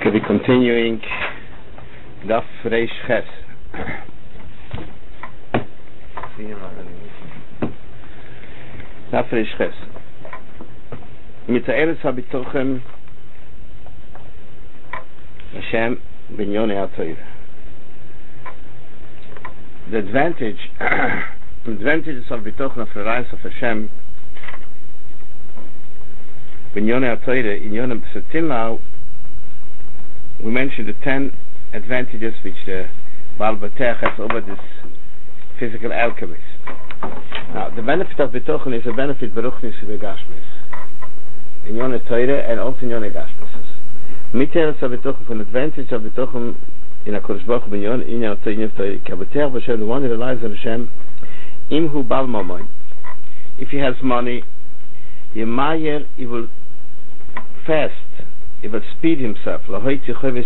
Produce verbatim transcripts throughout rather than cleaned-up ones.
Okay, we're continuing Daf Reish Ches. Daf Reish Ches. Mitzaeres habitochem Hashem Binyone HaTorah. The advantage, the advantages of bitochem of the rise of Hashem Binyone HaTorah in Yonah. So till now, we mentioned the ten advantages which the Baal Batech has over this physical alchemist. Now, the benefit of Bitochen is a benefit Beruchnis Begashmis in Yonah Torah and also in Yonah Gashmis. Miteres of Bitochen, for an advantage of Bitochen in a Kodesh Baruch Hu in Yonah in Yonah Torah, Kabatech B'Shem, the one who relies on Hashem, Imhu Bal Mamoy. If he has money, Yemayer, he will fast. He will speed himself. He will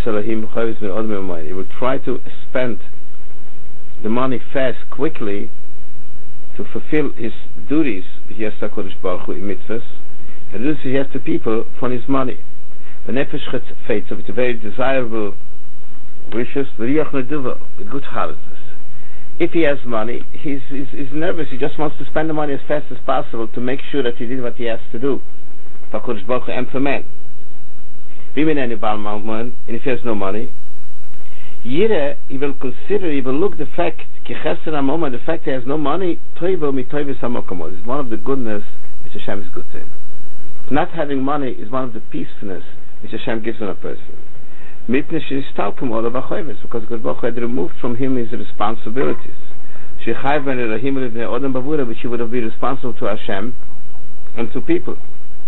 try to spend the money fast, quickly, to fulfill his duties. He has to Kodesh Baruch Hu in mitzvahs, and this he has to people for his money. The nefesh fates of it, very desirable wishes, with good heartedness. If he has money, he's, he's, he's nervous. He just wants to spend the money as fast as possible to make sure that he did what he has to do for Kodesh Baruch Hu and for man. And if he has no money, Yire, he will consider, he will look the fact, the fact that he has no money, is one of the goodness which Hashem is good to him. Not having money is one of the peacefulness which Hashem gives on a person. Because God had removed from him his responsibilities, which he would have been responsible to Hashem and to people.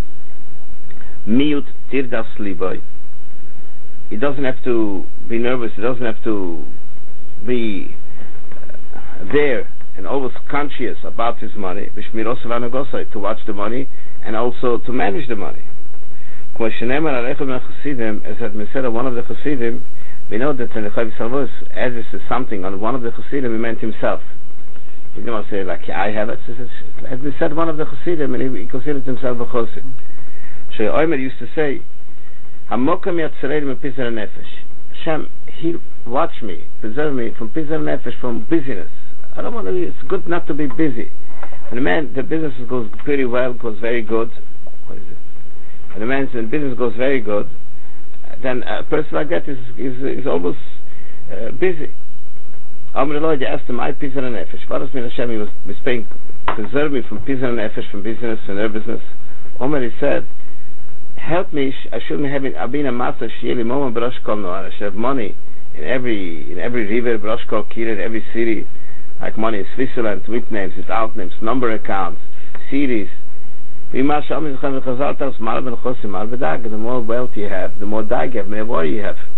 Miut tirdas liboy. He doesn't have to be nervous. He doesn't have to be uh, there and always conscious about his money. To watch the money and also to manage the money. As had been said of one of the Chassidim, we know that when the Chavis Salvos added something on one of the Chassidim, he meant himself. He didn't want to say like I have it. It had been said one of the Chassidim, and he, he considered himself a Chassid. Omer used to say, Hashem, He'll watch me, preserve me from Pizar Nefesh, from busyness. I don't want to be, it's good not to be busy. When a man, the business goes pretty well, goes very good, what is it? When a man's business goes very good, then a person like that is is, is almost uh, busy. Omer Lord, you asked him, I Pizar Nefesh. What does mean Hashem? He was saying, preserve me from Pizar Nefesh, from business and nervousness. Omer, he said, help me, I shouldn't have been a master, I should have money in every in every river, Broshkol, Kira, in every city, like money in Switzerland, with names, without names, number accounts, series. The more wealth you have, the more dag you have, the more worry you have.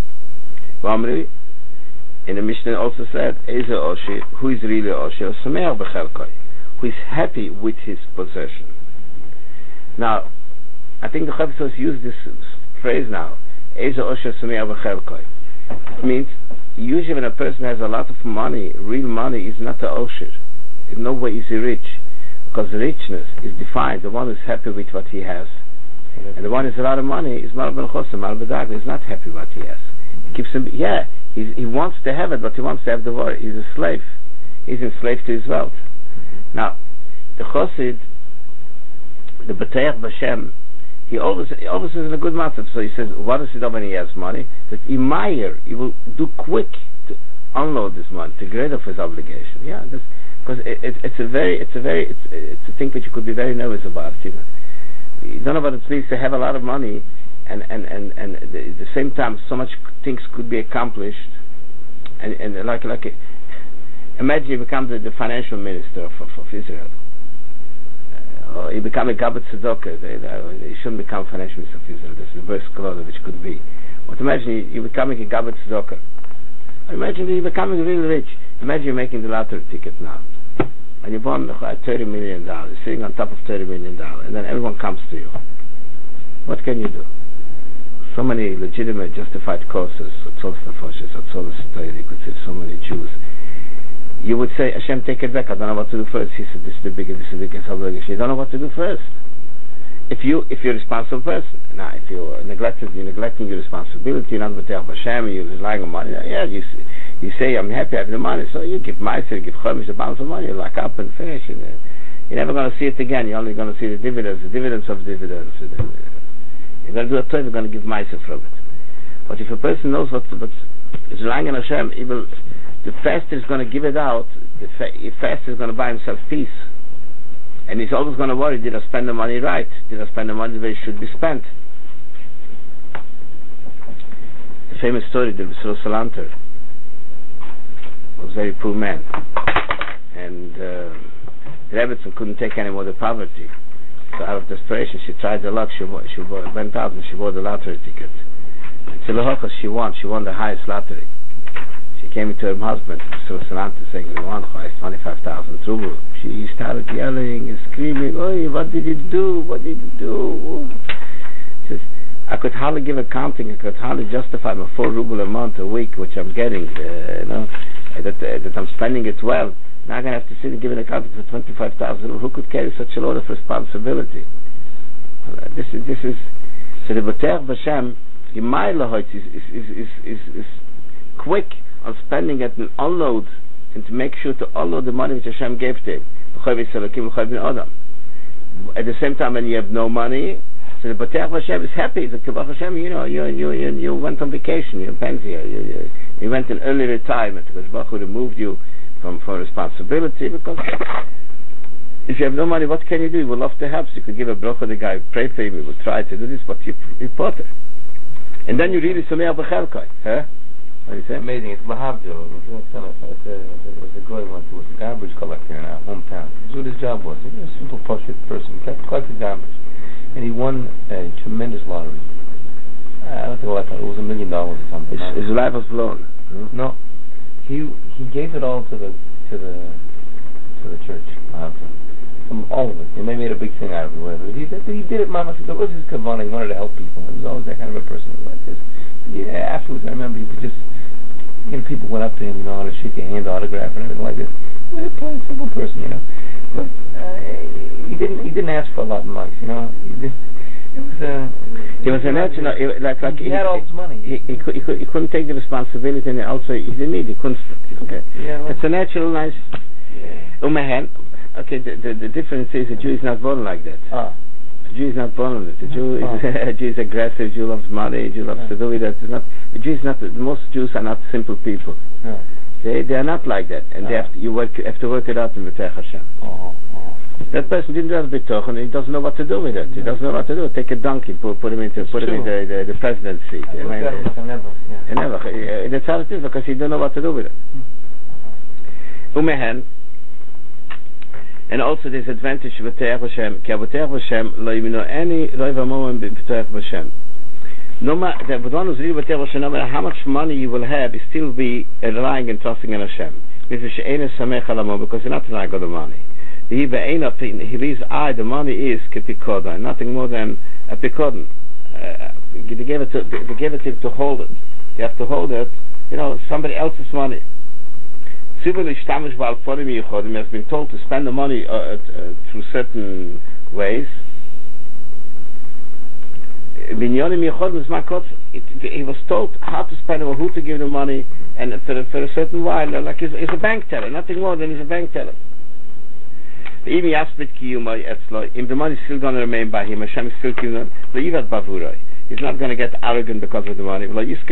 In the Mishnah also said, who is really Oshi, who is happy with his possession. Now, I think the Chavis use this phrase now. It means usually when a person has a lot of money, real money is not a osher. In no way is he rich, because richness is defined. The one who is happy with what he has, and the one who has a lot of money is mal ben chosem, mal bedag. He's not happy with what he has. He keeps him. Yeah, he's, he wants to have it, but he wants to have the worry. He's a slave. He's enslaved to his wealth. Now, the Chosid, the B'Teach B'Shem, He always, he always is in a good matter. So he says, what does he do when he has money? That Imayer, he will do quick to unload this money, to get rid of his obligation. Yeah, because it, it, it's a very, it's a very, it's, it's a thing which you could be very nervous about. You know, you don't know what it means to have a lot of money, and and and and at the, the same time, so much things could be accomplished, and and like like, imagine you become the, the financial minister of, of, of Israel. Or you become a Gabat Tzedakah. You shouldn't become a financial minister of Israel. This is the worst clothes which could be. But imagine you, you're becoming a Gabat Tzedakah. Imagine you're becoming really rich. Imagine you're making the lottery ticket now. And you won thirty million dollars, sitting on top of thirty million dollars, and then everyone comes to you. What can you do? So many legitimate, justified causes, you could say so many Jews. You would say, Hashem, take it back. I don't know what to do first. He said, this is the biggest, this is the biggest obligation. You don't know what to do first. if you if you're a responsible person. Now, if you're neglected, you're neglecting your responsibility. You're not B'teach B'Hashem. You're relying on money. Yeah, you you say I'm happy I have the money, so you give meiser, you give chomish, a balance of money. You lock up and finish. And, uh, you're never going to see it again. You're only going to see the dividends, the dividends of dividends. And, uh, you're going to do a tov. You're going to give meiser from it. But if a person knows what what is relying on Hashem, he will, the faster he's going to give it out, the fa- faster he's going to buy himself peace. And he's always going to worry, did I spend the money right? Did I spend the money the way it should be spent? The famous story, the Yisroel Salanter was a very poor man. And uh, the Rebbetzin couldn't take any more of the poverty. So out of desperation, she tried the luck, she, she went out and she bought the lottery ticket. And Tzilahokas, she won, she won the highest lottery. She came into her husband, Yisroel Salanter, saying, we won twenty-five thousand rubles. She started yelling and screaming, oh, what did you do? What did you do? She says, I could hardly give accounting, I could hardly justify my four ruble a month, a week, which I'm getting, uh, you know, that, uh, that I'm spending it well. Now I'm going to have to sit and give an accounting for twenty-five thousand. Who could carry such a load of responsibility? Uh, this is, this is, so the B'teach B'Hashem, Yemai is, is, is, is, is, is quick on spending it and unload, and to make sure to unload the money which Hashem gave to him. At the same time, when you have no money, so the B'teach B'Hashem is happy. The B'teach B'Hashem, you know, you you you you went on vacation, you're in pension, you, you you went in early retirement because Baruch Hu removed you from from responsibility. Because if you have no money, what can you do? You would love to help. So you could give a bracha to the guy, pray for him. You would try to do this, but you you potter. And then you really Sameach B'Chelkai, huh? What do you say? Amazing. It's Lahavdil. It was a guy who was a garbage collector in our hometown. That's what his job was. He was a simple, posh person. He collected garbage. And he won a tremendous lottery. I don't think what I thought. It was a million dollars or something. His, his life was blown. Hmm? No. He he gave it all to the to the to the church. Lahavdil. From all of it. And they made a big thing out of it. Whatever. He did, he did it, Mama. It was his kavanah. He wanted to help people. He was always that kind of a person. Like this. Yeah, afterwards, I remember he was just, you know, people went up to him, you know, to shake a hand, autograph, and everything like this. He was a plain, simple person, you know. But uh, he didn't, he didn't ask for a lot in life, you know. He did, it was a. Uh, he was a natural. You know, like, like he, he had all his money. He, he, he, could, he, could, he couldn't take the responsibility, and also he didn't need. He couldn't. Okay. Yeah, well, it's a natural, nice. Yeah. Umahan. Okay. The, the the difference is a Jew is not born like that. Ah. The Jew is not born with it. The Jew is, oh. a Jew is aggressive. Jew loves money. Jew loves yeah. to do with that. It's not. The Jew is not. Most Jews are not simple people. Yeah. They they are not like that, and yeah. they have to, you work have to work it out in B'teach Hashem. Oh, oh. That person didn't have bitoch, and he doesn't know what to do with it. He doesn't know what to do. Take a donkey, put put him into it's put true. him in the, the, the president's seat. I mean, like a never. Yeah. Never. Uh, that's how it is because he don't know what to do with it. Umehen. And also this advantage of B'teach B'Hashem, ki B'teach B'Hashem lo yimino any roiv hamomim B'teach B'Hashem. No matter the one who's really B'teach B'Hashem, no matter how much money you will have, you still be relying and trusting in Hashem. Because you're not relying on the money. He believes I the money is kepikodon, nothing more than a pikodon. Uh, they gave it to they gave it to him to hold it. You have to hold it, you know, somebody else's money. He has been told to spend the money uh, uh, through certain ways. He was told how to spend it, who to give the money, and for, for a certain while, like he's, he's a bank teller, nothing more than he's a bank teller. If the money is still going to remain by him, Hashem is still giving him. He's not going to get arrogant because of the money.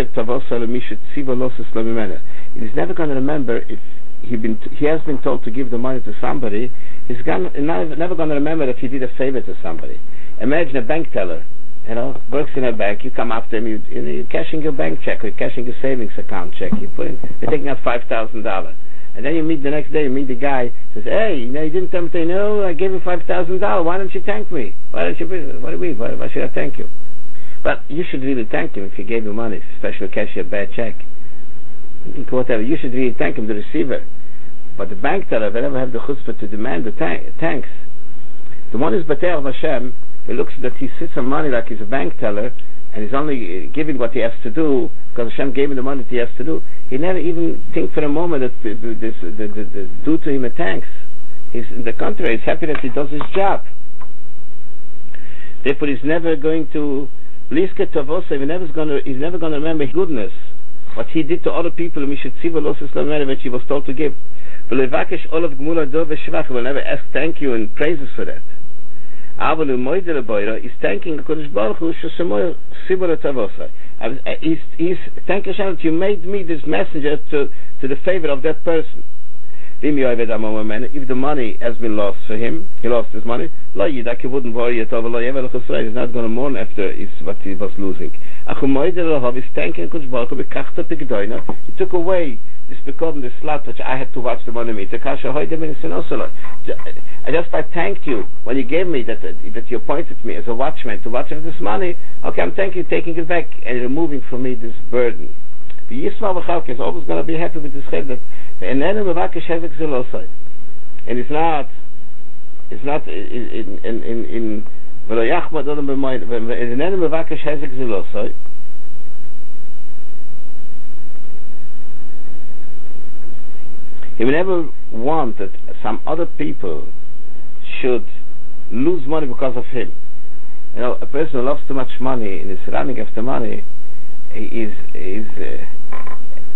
He's never going to remember if he been t- he has been told to give the money to somebody. He's gonna, never, never going to remember that he did a favor to somebody. Imagine a bank teller, you know, works in a bank. You come after him, you, you know, you're cashing your bank check, or you're cashing your savings account check. You put in, you're taking out five thousand dollars, and then you meet the next day. You meet the guy. Says, "Hey, you know, you didn't tell me. No, I gave you five thousand dollars. Why don't you thank me? Why don't you? What do you mean? Why, why should I thank you?" But you should really thank him if he gave you money, especially cash you a bad check. Whatever, you should really thank him, the receiver. But the bank teller will never have the chutzpah to demand the thank- thanks. The one who's B'teach B'Hashem, he looks that he sits on money like he's a bank teller, and he's only giving what he has to do because Hashem gave him the money that he has to do. He never even think for a moment that this, the, the, the, the, do to him a thanks. He's in the contrary. He's happy that he does his job. Therefore, he's never going to Bliske Tavosa. He's never going to. He's never going to remember his goodness, what he did to other people. And we should see Velosis Lamere, which he was told to give. Will never ask thank you and praises for that. He's thanking the Kodesh Baruch Hu. He's he's thanking Hashem that you made me this messenger to to the favor of that person. If the money has been lost for him, he lost his money. He wouldn't worry at all. He's not going to mourn after is what he was losing. He's thanking Kodesh Baruch Hu. He took away this become the slot which I had to watch the money meet. I just I thanked you when you gave me that uh, that you appointed me as a watchman to watch over this money. Okay, I'm thanking you, taking it back and removing from me this burden. The Yisma V'Chalke is always going to be happy with this head that the Enenu Mevakesh Hezek Zelosai, and it's not it's not in in in in V'Lo Yachmad Odom B'Moed Enenu Mevakesh Hezek Zelosai. He would never want that some other people should lose money because of him. You know, a person who loves too much money and is running after money is is uh,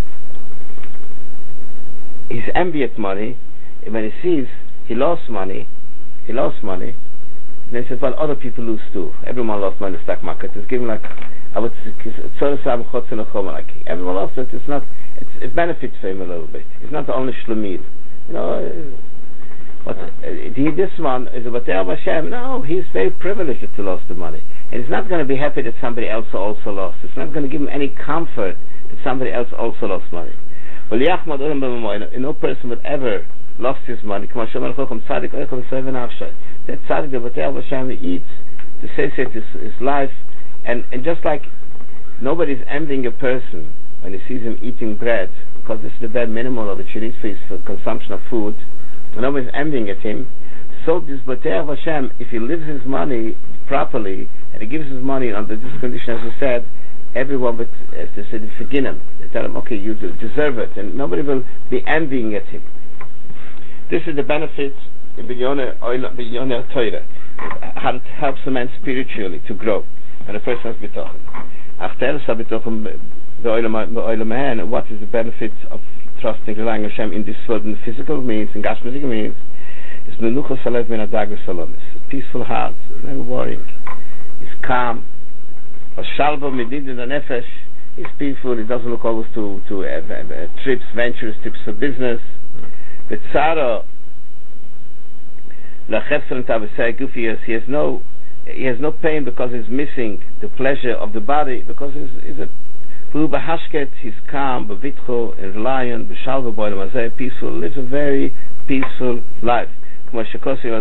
he's envy at money. And when he sees he lost money, he lost money, then he says, well, other people lose too. Everyone lost money in the stock market. It's given like I would like everyone lost it. It's not. It's, it benefits for him a little bit. It's not the only shlemid. You know, uh, what, uh, he, this one is a Batei Hashem. No, he's very privileged to lose the money. And he's not going to be happy that somebody else also lost. It's not going to give him any comfort that somebody else also lost money. Well, no person would ever lost his money. That tzaddik, the Batei Hashem, eats to satiate his, his life. And, and just like nobody's envying a person when he sees him eating bread, because this is the bare minimum that he needs for his for consumption of food, and nobody's envying at him, so this Batei Hashem, if he lives his money properly, and he gives his money under this condition, as we said, everyone would, as they said, forgive him. They tell him, okay, you deserve it, and nobody will be envying at him. This is the benefit in Binyone Torah, how it helps a man spiritually to grow, and a person has bitochen. After bitochen, what is the benefit of trusting, relying on Hashem in this world, in the physical means, in Gashmic means? It's menuchas halev min hadagas shalom. It's a peaceful heart. It's never worrying. It's calm. Shalva midid in the nefesh. He's peaceful. He doesn't look always to to uh, uh, trips, ventures, trips for business. The tzara lachefzer tavasei gufi. He has no he has no pain because he's missing the pleasure of the body, because he's, he's a he's calm, b'vitcho, and reliant, b'shalva boilam hazeh, peaceful, lives a very peaceful life. Blessed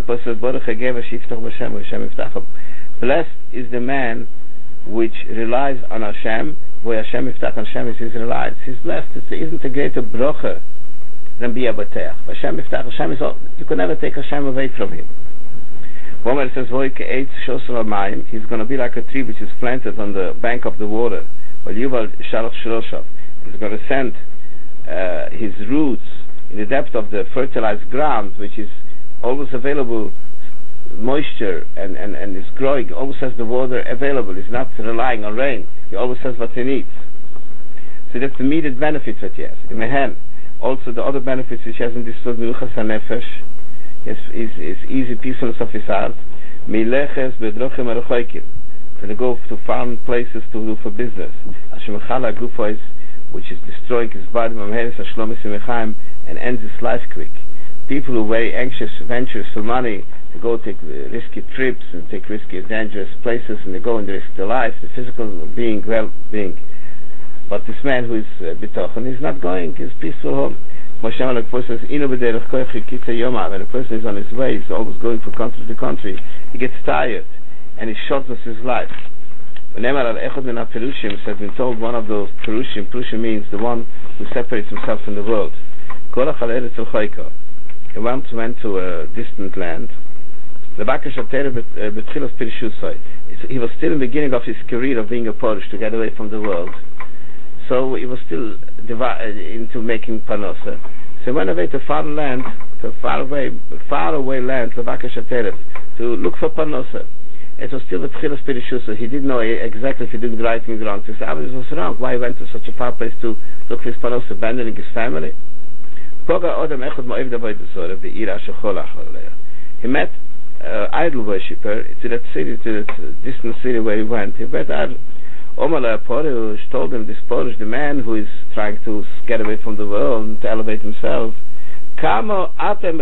is the man which relies on Hashem, where Hashem iftach on Hashem is his reliance. He's blessed. It isn't a greater brocha than be a bateach. Hashem iftach, Hashem is all, you can never take Hashem away from him. Womer says, he's going to be like a tree which is planted on the bank of the water. Well, Yuval Shalach Shiroshav is going to send uh, his roots in the depth of the fertilized ground, which is always available, moisture, and, and, and is growing, always has the water available. He's not relying on rain. He always has what he needs. So that's the immediate benefits that he has. In Mehen, also the other benefits which he has in this world, Menuchas HaNefesh, is, is, is easy peacefulness of his heart. Mileches Bedrochim Aruchoikim. To go to foreign places to do for business. Hashemachala Gufois, which is destroying his body, and ends his life quick. People who are very anxious, ventures for money, to go take risky trips and take risky, dangerous places, and they go and they risk their life, the physical being, well-being. But this man who is uh, bitochen, he's not going, he's peaceful home. When a person is on his way, he's always going from country to country, he gets tired, and he shortens his life. Whenever Al-Echad min HaPerushim has been told one of those Perushim, Perushim means the one who separates himself from the world. He once went to a distant land. He was still in the beginning of his career of being a Polish, to get away from the world. So he was still divi- into making panosa. So he went away to far land, to far away, far away land, to look for panosa. It was still the Tchilas Pirishus, so he didn't know exactly if he did the right thing or wrong. So he said, ah, this was wrong. Why he went to such a far place to look for his panos, abandoning his family? He met uh, idol worshipper to that city, to that distant city where he went. He met Omala Porush, told him, this Porush, the man who is trying to get away from the world and to elevate himself, how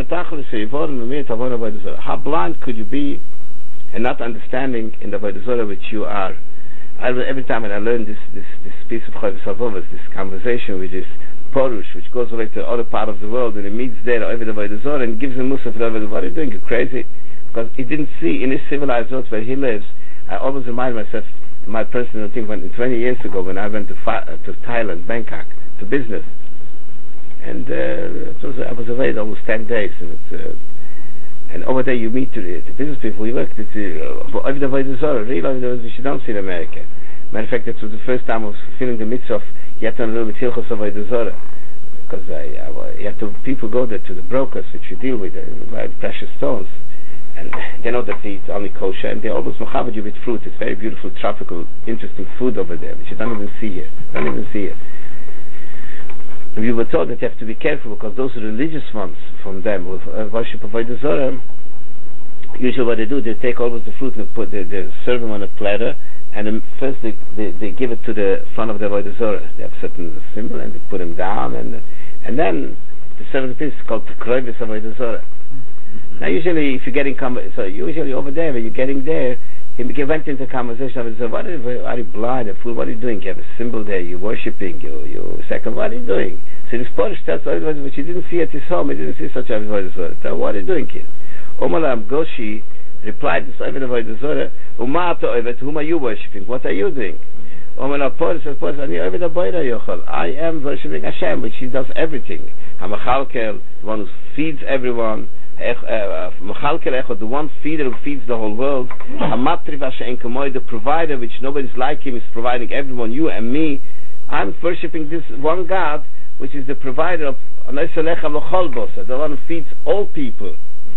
blind could you be and not understanding in the Avodah Zarah which you are? I, every time when I learn this this, this piece of Chovos HaLevavos, this conversation with this Porush, which goes away to the other part of the world, and he meets there over the Avodah Zarah and gives him Musaf, what are you doing? You're crazy. Because he didn't see in his civilized world where he lives. I always remind myself, my personal thing, when twenty years ago when I went to uh, to Thailand, Bangkok, to business, and uh, it was, I was away almost ten days, and it's, uh, and over there you meet the, the business people. We worked at over the Avodah Zarah, really, which you don't see in America. Matter of fact, it was the first time I was feeling the mitzvah of yet a little bit hilchos of Avodah Zarah, because I, I, you have to, people go there to the brokers which you deal with, uh, buy precious stones. And they know that they eat only kosher, and they always machavad you with fruit. It's very beautiful, tropical, interesting food over there, which you don't even see here. Don't even see it. And we were told that you have to be careful because those religious ones from them who uh, worship Avodah Zarah, usually what they do, they take always the fruit and put they, they serve them on a platter, and then first they, they they give it to the front of the Avodah Zarah. They have a certain symbol, and they put them down, and and then the seventh piece is called the Kroivis Avodah Zarah. Now, usually, if you're getting com- so usually over there, when you're getting there, he went into conversation and said, "What are you, are you blind? Fool? What are you doing? You have a symbol there. You're worshiping. You, you second. What are you doing?" So this Polish tells everybody, which he didn't see at his home. He didn't see such a Avodah Zarah. So what are you doing here? Omalam Goshi replied to Avodah Zarah, "Umata Ovet, whom are you worshiping? What are you doing?" Omalam Polish says, "Polish, I am worshiping Hashem, which He does everything. Hamachalkel, the one who feeds everyone." The one feeder who feeds the whole world, the provider which nobody's like him is providing everyone, you and me. I'm worshipping this one God which is the provider of the one who feeds all people.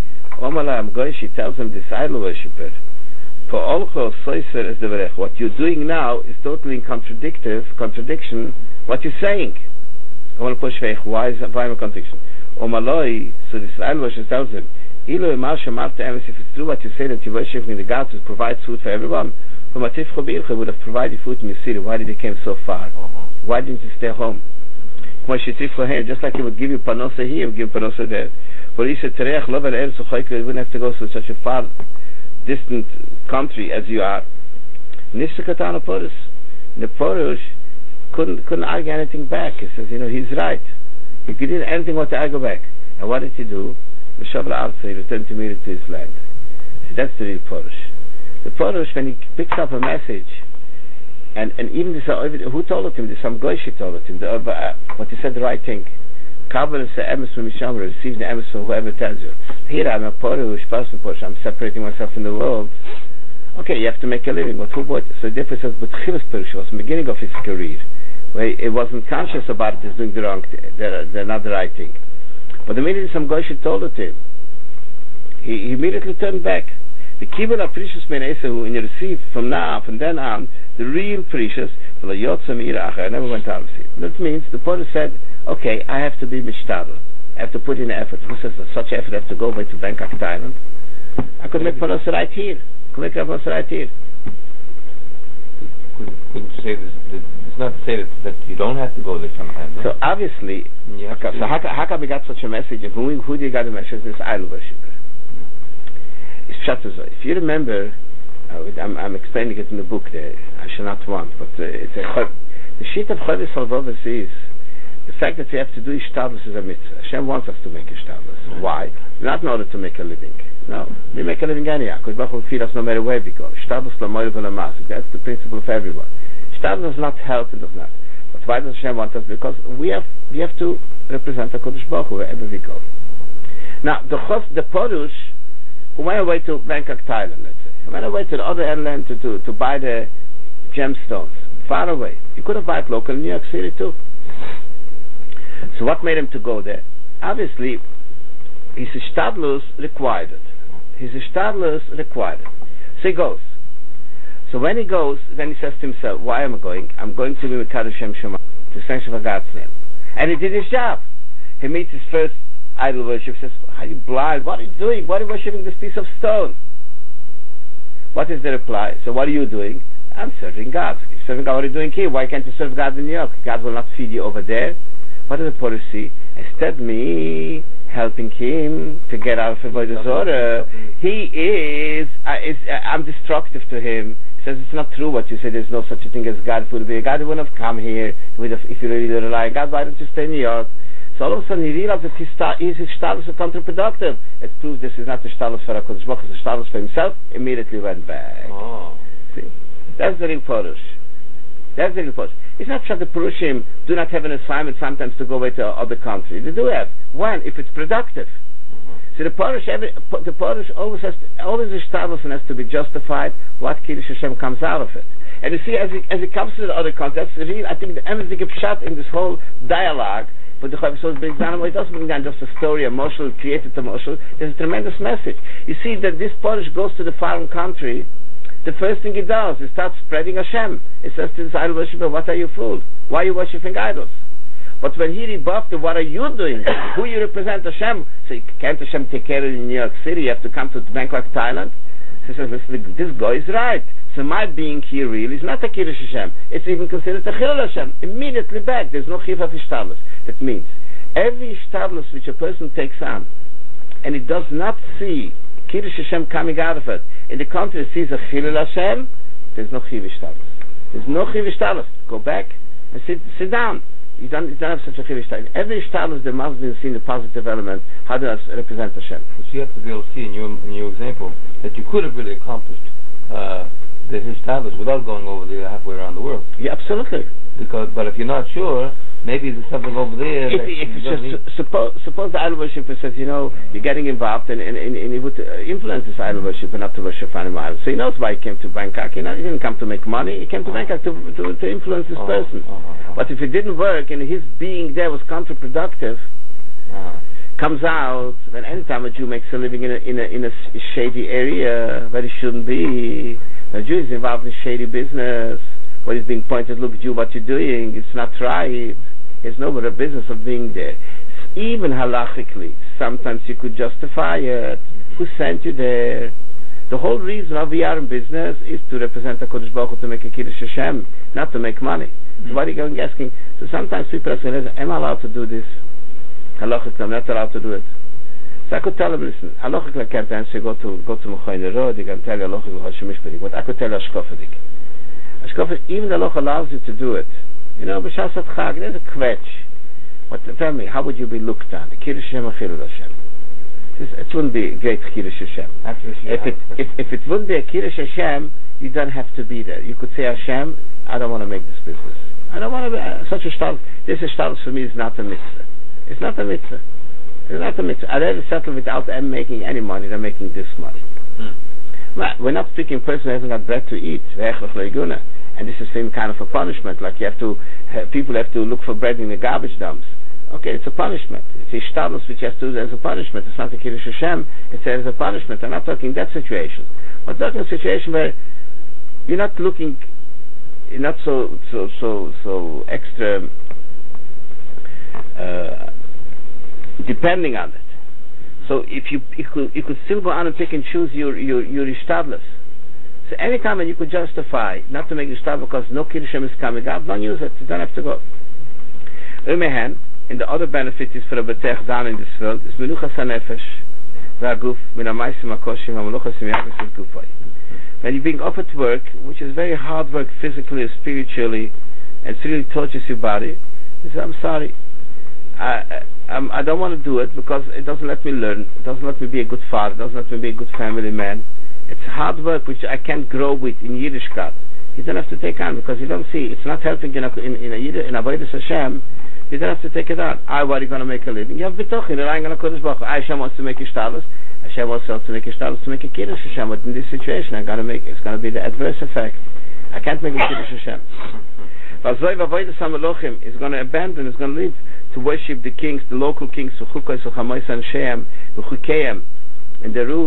She tells him, this idol worshipper, what you're doing now is totally in contradictive contradiction what you're saying. Why is why am I contradiction? Omaloi, so this idol worshipper tells him, if it's true what you say that you're worshipping the God who provides food for everyone, would have provided food in your city. Why did he come so far? Uh-huh. Why didn't you stay home? Just like he would give you panosa here, he would give you panosa there. But he said, you wouldn't have to go to such a far distant country as you are. Nishakatana Porush. The Porush couldn't couldn't argue anything back. He says, you know, he's right. He didn't anything want to argue back. And what did he do? The Shabla Arsa, he returned immediately to his land. See, that's the real Porush. The Porush, when he picks up a message, and, and even this, uh, who told it him? This some Goyshi told it him, the, uh, but he said the right thing. Kabbalah says, emes from Mishamra, receives the emes from whoever tells you. Here I'm a Porush, person Porush, I'm separating myself from the world. Okay, you have to make a living, but who bought it? So therefore it says, but Chilas Porush was the beginning of his career, where he wasn't conscious about it, he's doing the wrong, the, the, not the right thing. But immediately some Goyshi told it to him. He, he immediately turned back. The Kibbutz of Precious Men Esahu, and you receive from now, from then on, the real Precious, I never went out of it. That means the Potter said, okay, I have to be Mishtadl. I have to put in effort. Who says such effort I have to go away to Bangkok, Thailand? I could make Panos right here. I could make Panos right here. Couldn't you say this? It's not to say that, that you don't have to go there sometimes. No? So obviously, okay, so how, how come we got such a message? And who, who did you got the message? This idol worshipper. It's Pshatazah. If you remember, uh, I'm, I'm explaining it in the book there. I shall not want, but uh, it's a the sheet of Chovos HaLevavos is the fact that we have to do Ishtadlus is a mitzvah. Hashem wants us to make Ishtadlus. Right. Why? Not in order to make a living. No, we make a living anyhow. Because Baruch will feed us no matter where we go. Ishtadlus l'moil v'lamasik. That's the principle for everyone. Ishtadlus does not help and does not. But why does Hashem want us? Because we have we have to represent the Kodesh Baruch Hu wherever we go. Now the Chos, the Porush, who went away to Bangkok, Thailand, let's say, who went away to the other island to, to, to buy the gemstones, far away. He could have bought local in New York City too. So what made him to go there? Obviously, his Ishtadlus required it. His Ishtadlus required it. So he goes. So when he goes, then he says to himself, why am I going? I'm going to be Mekadosh Shem Shema, to sanctify God's name. And he did his job. He meets his first idol worship, says, are you blind? What are you doing? Why are you worshipping this piece of stone? What is the reply? So what are you doing? I'm serving God. If you're serving God, what are you doing here? Why can't you serve God in New York? God will not feed you over there. What does the policy? Instead, me helping him to get out of Avodah Zorah, he is, uh, is uh, I'm destructive to him. He says it's not true what you say. There's no such a thing as God. If it would be a God, he wouldn't have come here. Would have, if you really rely on God, why don't you stay in New York? So all of a sudden he realized that his, sta- his status is counterproductive. It proves this is not the status for HaKadosh Baruch Hu, it's the status for himself. Immediately went back. Oh. See, that's the real Purush. That's the real Purush. It's not that the Purushim do not have an assignment sometimes to go away to other countries. They do have. When? If it's productive. Mm-hmm. So the Purush, every, the Purush always has to, always the status and has to be justified what Kiddush Hashem comes out of it. And you see, as it, as it comes to the other contexts, really, I think the emphasis shot in this whole dialogue. But the Chavis brings down, well, it doesn't bring down just a story, a moshel, created a moshel. There's a tremendous message. You see that this Polish goes to the foreign country, the first thing he does is start spreading Hashem. He says to this idol worshiper, what are you fooled? Why are you worshipping idols? But when he rebuffed him, what are you doing? Who you represent Hashem? So can't Hashem take care of you in New York City? You have to come to Bangkok, Thailand? So he says, listen, this guy is right. So my being here really is not a Kiddush Hashem. It's even considered a Chilul Hashem. Immediately back. There's no Chiv of Ishtablis. That means every Ishtablis which a person takes on, and it does not see Kiddush Hashem coming out of it, in the contrary, it sees a Chilul Hashem, there's no Chiv Ishtablis. There's no Chiv Ishtablis. Go back and sit, sit down. You don't, you don't have such a Chiv Ishtablis. Every Ishtablis, there must be seen the positive element. How does it represent Hashem? So you have to be able to see in your, in your example that you could have really accomplished uh, the Ishtablis without going over there halfway around the world. Yeah, absolutely. Because, but if you're not sure, maybe there's something over there. If, if it's just su- suppose, suppose the idol worshipper says, you know, you're getting involved, and, and, and, and he would uh, influence this idol worshipper not to worship animal idols. So he knows why he came to Bangkok. You know, he didn't come to make money. He came to uh-huh. Bangkok to, to to influence this uh-huh. person. Uh-huh. But if it didn't work and his being there was counterproductive, uh-huh. comes out when any time a Jew makes a living in a in a in a shady area where he shouldn't be, a Jew is involved in shady business. What is being pointed, look, Jew, what you're doing, it's not right. There's no better business of being there. Even halachically, sometimes you could justify it. Who sent you there? The whole reason why we are in business is to represent the Kodesh Baruch Hu, to make a Kiddush Hashem, not to make money. Mm-hmm. So what are you going asking? So sometimes people ask me, am I allowed to do this? Halachically, I'm not allowed to do it. So I could tell them, listen, halachically I can't answer, go to go to Mechoin Road, you can tell you halachically Hashem Mishpatik, but I could tell you Ashkofadik. Ashkofadik, even the halacha allows you to do it. You know, b'shas chag, there's a kvetch. But tell me, how would you be looked on? The Kiddush Hashem or Chilul Hashem? It wouldn't be a great Kiddush Hashem. If it, if, if it wouldn't be a Kiddush Hashem, you don't have to be there. You could say, Hashem, I don't want to make this business. I don't want to be uh, such a shtal. This shtal for me is not a mitzvah. It's not a mitzvah. It's not a mitzvah. I'd rather settle without them making any money than making this money. Hmm. Well, we're not speaking of a person who hasn't got bread to eat. And this is the same kind of a punishment, like you have to, uh, people have to look for bread in the garbage dumps. Okay, it's a punishment. It's a shtalus which has to do as a punishment. It's not a Kiddush Hashem, it's as a punishment. I'm not talking that situation. I'm talking a situation where you're not looking, you're not so, so, so, so extra, uh, depending on it. So if you, you could, you could still go on and pick and choose your, your, your shtalus. So any time when you could justify not to make the shtar because no Kiddush Hashem is coming up, don't use it. You don't have to go. Umehen, and the other benefit is for a betech down in this world is menuchas hanefesh v'aguf min ha'maisim ha'koshim ha'menuchas ha'miyachas ha'gufay. When you're being offered work, which is very hard work physically or spiritually, and it really tortures your body, you say, I'm sorry. I, I, I don't want to do it because it doesn't let me learn. It doesn't let me be a good father. It doesn't let me be a good family man. It's hard work which I can't grow with in Yiddishkeit. You don't have to take on because you don't see. It's not helping in a, in, in, a, in Avodas Hashem. You don't have to take it on. I, what are you going to make a living? You have bitoch. You're relying on a Kodesh Baruch Hu. Hashem wants to make a shtalus. Hashem wants to make a shtalus to make a Kiddush Hashem. But in this situation, I'm going to make, it's going to be the adverse effect. I can't make a Kiddush Hashem. V'azoi v'avodas ha'melochim is going to abandon, is going to leave to worship the kings, the local kings, v'chukos v'chamois and shehem, v'chukeim, and the rules.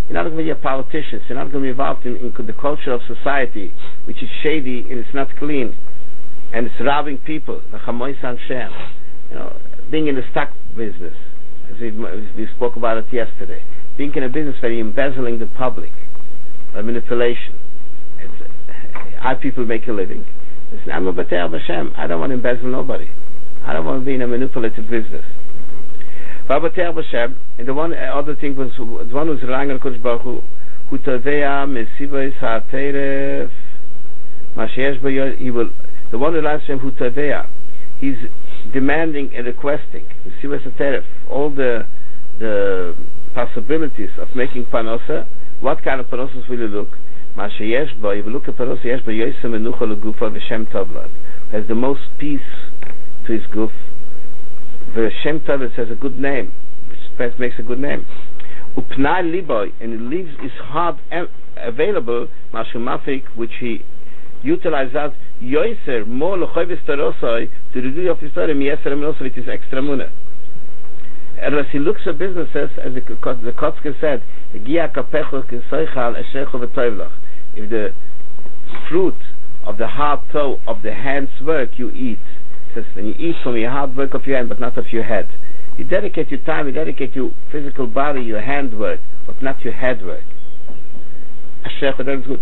You're not going to be a politician. You're not going to be involved in, in the culture of society, which is shady and it's not clean, and it's robbing people. The Chamois Hashem, you know, being in the stock business, as we, we spoke about it yesterday. Being in a business where you're embezzling the public by manipulation. It's, uh, our people make a living. Listen, I'm a Batei Hashem. I don't want to embezzle nobody. I don't want to be in a manipulative business. Batei Hashem, and the one uh, other thing was the one who's relying on Kodesh Baruch Hu, who Tavea Mesibos HaTerev Mashiach B'Yoy. He will. The one who relies on Him, who Tavea, he's demanding and requesting Mesibos HaTerev, all the the possibilities of making panosa. What kind of panosas will you look? Mashiach B'Yoy. You will look at panosa Yesh B'Yoy Menucha L'Gufa V'Shem Tovlad. Has the most peace to his guf. V'Shem Tovlad has a good name, which makes a good name. Upnai Liboy, and he leaves his heart em- available, Mashumafik, which he utilizes as Yoiser, more L'Choyves Tarosoi, to the duty of his Torah, Miyeser Menosa, with his extra munah. And as he looks at businesses, as the, the Kotzker said, if the fruit of the hard toe of the hand's work you eat, it says when you eat from your hard work of your hand but not of your head, you dedicate your time, you dedicate your physical body, your hand work, but not your head work. That is good.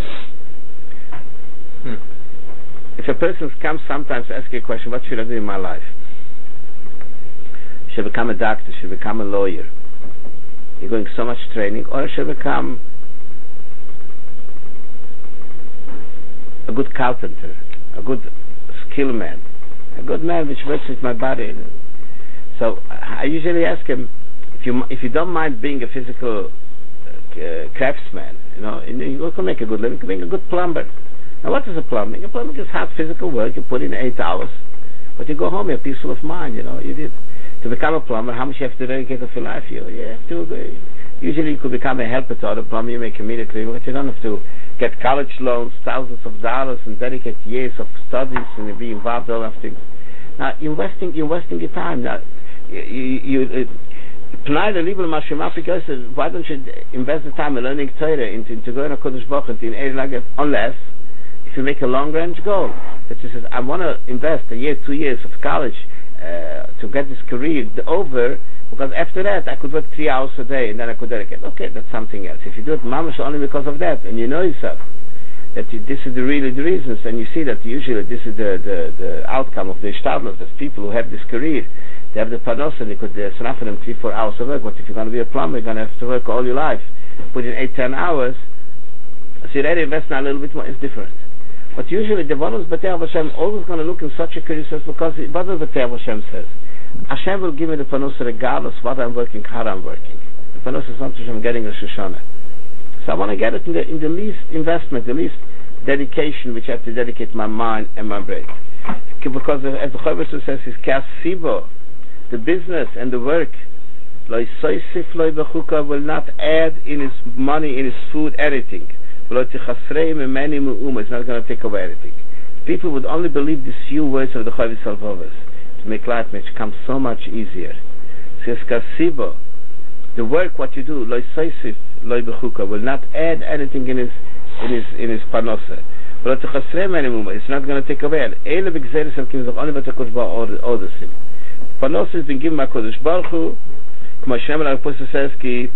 Hmm. If a person comes sometimes to ask you a question, what should I do in my life? Should I become a doctor? Should I become a lawyer? You're going so much training, or I should become a good carpenter, a good skill man, a good man which works with my body. So I usually ask him, if you if you don't mind being a physical uh, craftsman, you know, you can make a good living. You can make a good plumber. Now, what is a plumbing? A plumbing is hard physical work. You put in eight hours, but you go home, you're peaceful of mind. You know, you did. To become a plumber, how much you have to dedicate of your life? You, you have to. Uh, usually, you could become a helper to other plumber. You make immediately, but you don't have to get college loans, thousands of dollars, and dedicate years of studies and be involved in all of things. Now, investing, you're investing your time. Now, you, you, uh, why don't you invest the time in learning Torah, into, into going to Kodesh Baruch Hu, in areas like that, unless if you make a long-range goal that you say, I want to invest a year, two years of college. Uh, to get this career over, because after that I could work three hours a day and then I could dedicate. Okay, that's something else. If you do it mamash only because of that, and you know yourself that you, this is the really the reasons, and you see that usually this is the the, the outcome of the ishtadlus, that people who have this career, they have the panos and they could uh, snap for them three, four hours of work. But if you're going to be a plumber, you're going to have to work all your life, put in eight, ten hours. So you're ready to invest now a little bit more. It's different. But usually the one who's Batei Hashem always going to look in such a career says, because what does Batei Hashem says? Hashem will give me the panos regardless what I'm working, how I'm working. The panos is not that I'm getting a Shoshana. So I want to get it in the in the least investment, the least dedication which I have to dedicate my mind and my brain. Because as the Chavis says, is kasibo, the business and the work, will not add in his money, in his food, anything. It's not going to take away anything. People would only believe these few words of the Chavis Salvavas to make life come so much easier. Says kasibo, the work what you do, will not add anything in his in his in his panosa. It's not going to take away. Panosa has been given by Kodesh Baruch Hu. Says ki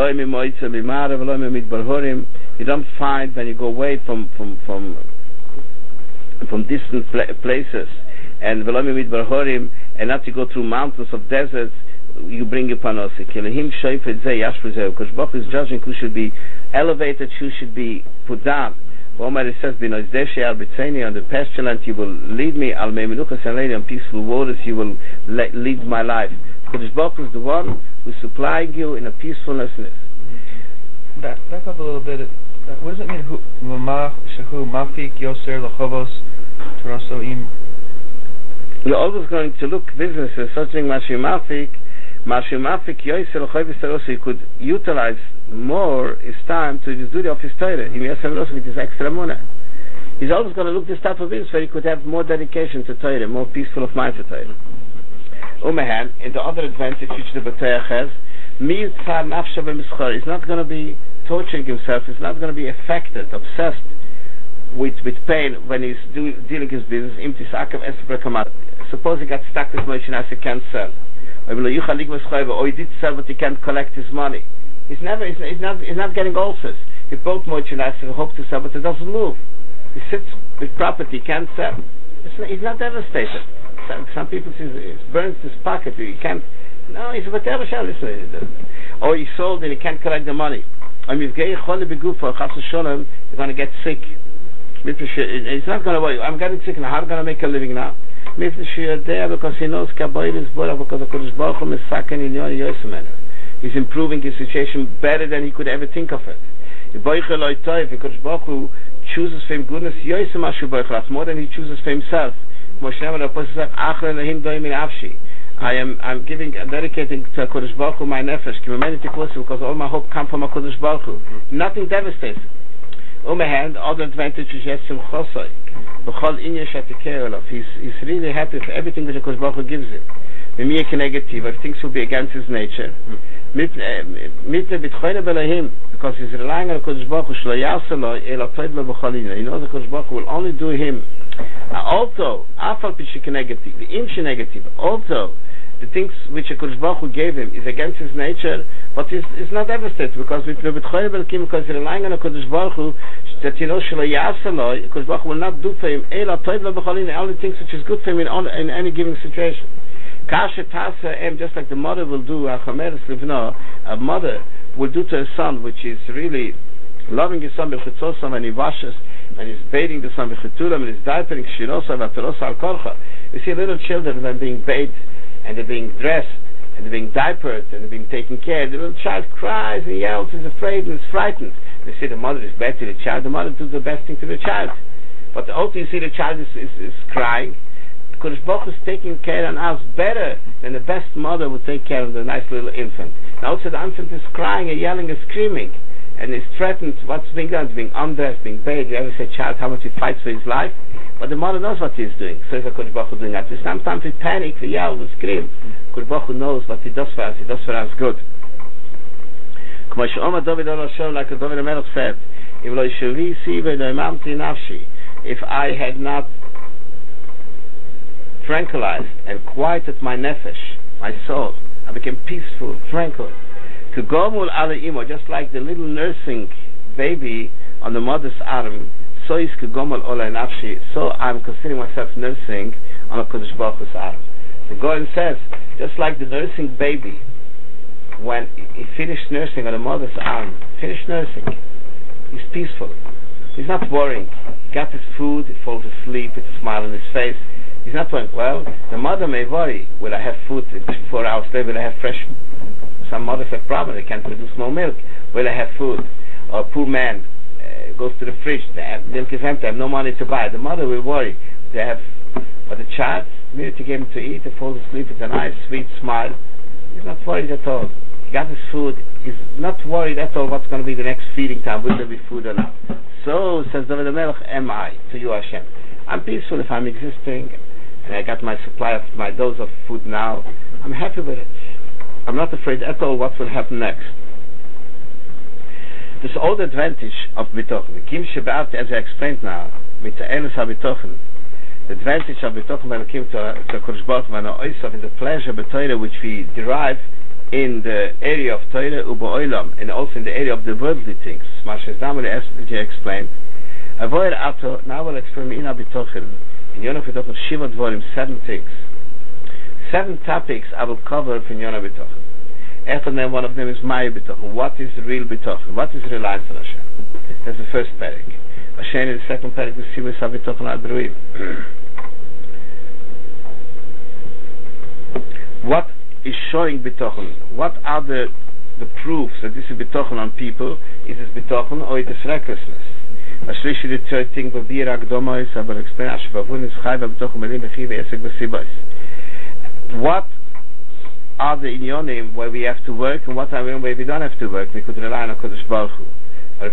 you don't find when you go away from from from from distant pla- places and and not to go through mountains of deserts, you bring your panosa. Because Baruch is judging who should be elevated, who should be put down. Omar says, on the pasture land you will lead me, on peaceful waters you will le- lead my life. Kodesh Baruch is the one who is supplying you in a peacefulness. Back, back up a little bit. Uh, what does it mean? Mafik Yoser Lachovos Tarasoim. You're always going to look businesses such thing Mashim Mafik, Mashim Mafik Yoser Lachovos Taraso. You could utilize more his time to the duty of his Torah. He with his extra money. He's always going to look this type of business where he could have more dedication to Torah, more peaceful of mind to Torah. Umehan, and the other advantage which the B'teach has, He's not going to be torturing himself. He's not going to be affected, obsessed with with pain when he's do, dealing his business. Suppose he got stuck with Moshe as he can't sell, or he did sell but he can't collect his money. He's never. He's, he's not. He's not getting ulcers. He bought merchandise and hopes to sell, but it doesn't move. He sits with property, can't sell. Not, he's not devastated. Some, some people say it burns his pocket. He can't. No, he's whatever shall listen. Or he sold and he can't collect the money. Or if you're going to get sick. It's not going to worry. I'm getting sick now. How am I going to make a living now? There because he knows because he's improving his situation better than he could ever think of it. Because chooses for him goodness more than he chooses for himself. I am I'm giving I'm dedicating to HaKadosh Baruch Hu my nefesh because all my hope comes from HaKadosh Baruch Hu. Nothing devastates. On my hand, other advantage is yes simchosai. He's he's really happy for everything that HaKadosh Baruch Hu gives him. Negative, if things will be against his nature. Because he's relying on HaKadosh Baruch Hu. He knows HaKadosh Baruch Hu will only do him. Also, the negative, also the things which HaKadosh Baruch Hu gave him is against his nature, but is is not devastated because with because he's relying on HaKadosh Baruch Hu that he knows HaKadosh Baruch Hu will not do for him only things which is good for him in, on, in any given situation. Just like the mother will do, a mother will do to her son, which is really loving his son when he washes, and he's bathing the son and he's diapering. You see little children when being bathed and they're being dressed and they're being diapered and they're being taken care of. The little child cries and yells, is afraid and is frightened. They say the mother is bad to the child. The mother does the best thing to the child. But also you see the child is, is, is crying. Kodesh Baruch Hu is taking care of us better than the best mother would take care of the nice little infant. Now also the infant is crying and yelling and screaming and is threatened. What's being done? It's being undressed, being bathed. You ever say child how much he fights for his life? But the mother knows what he's doing. So is Kodesh Baruch Hu doing that. Sometimes we panic, we yell, we scream. Kodesh Baruch Hu knows what he does for us. He does for us good. Like David HaMelech said, if I had not tranquilized and quieted my nefesh, my soul, I became peaceful, tranquil. Just like the little nursing baby on the mother's arm, so is so I'm considering myself nursing on a Kodesh Baruch Hu's arm. The Goyen says, just like the nursing baby, when he finished nursing on the mother's arm, finished nursing, he's peaceful. He's not worrying. He got his food, he falls asleep with a smile on his face. He's not worrying. Well, the mother may worry, will I have food in four hours later, will I have fresh? Some mothers have problems, they can't produce more milk. Will I have food? Or a poor man uh, goes to the fridge, the milk is empty, I have no money to buy. The mother will worry. They have, but the child, immediately to give him to eat, he falls asleep with a nice, sweet smile. He's not worried at all. He got his food. He's not worried at all what's going to be the next feeding time. Will there be food or not? So says David HaMelech, am I to you, Hashem? I'm peaceful if I'm existing, and I got my supply of my dose of food now. I'm happy with it. I'm not afraid at all what will happen next. This old advantage of bitochen, the kim shebe'at, as I explained now, with the enes habitochen, the advantage of bitochen when it came to to Kodesh Baruch Hu, in the pleasure of Torah which we derive in the area of Torah u'ba'olam, and also in the area of the worldly things. Mashes Damali explained. Avoid ato. Now we'll explain in bitochen. In Yonah bitochen, shiva dvorim, seven things, seven topics I will cover in Yonah bitochen. After them, one of them is Maya bitochen. What is real bitochen? What is reliance on Hashem? That's the first parak. Hashem in the second parak, we see with bitochen adruim. What is showing bitochen? What are the the proofs that this is bitochen on people? Is this bitochen or is it recklessness? Ashlishi the third thing, Babir Agdoma is I will explain. Ashbavun is Chayva bitochen Melim Bechiv Esek Besibos. What are the inyonim where we have to work, and what are the where we don't have to work? We could rely on HaKadosh Baruch Hu. I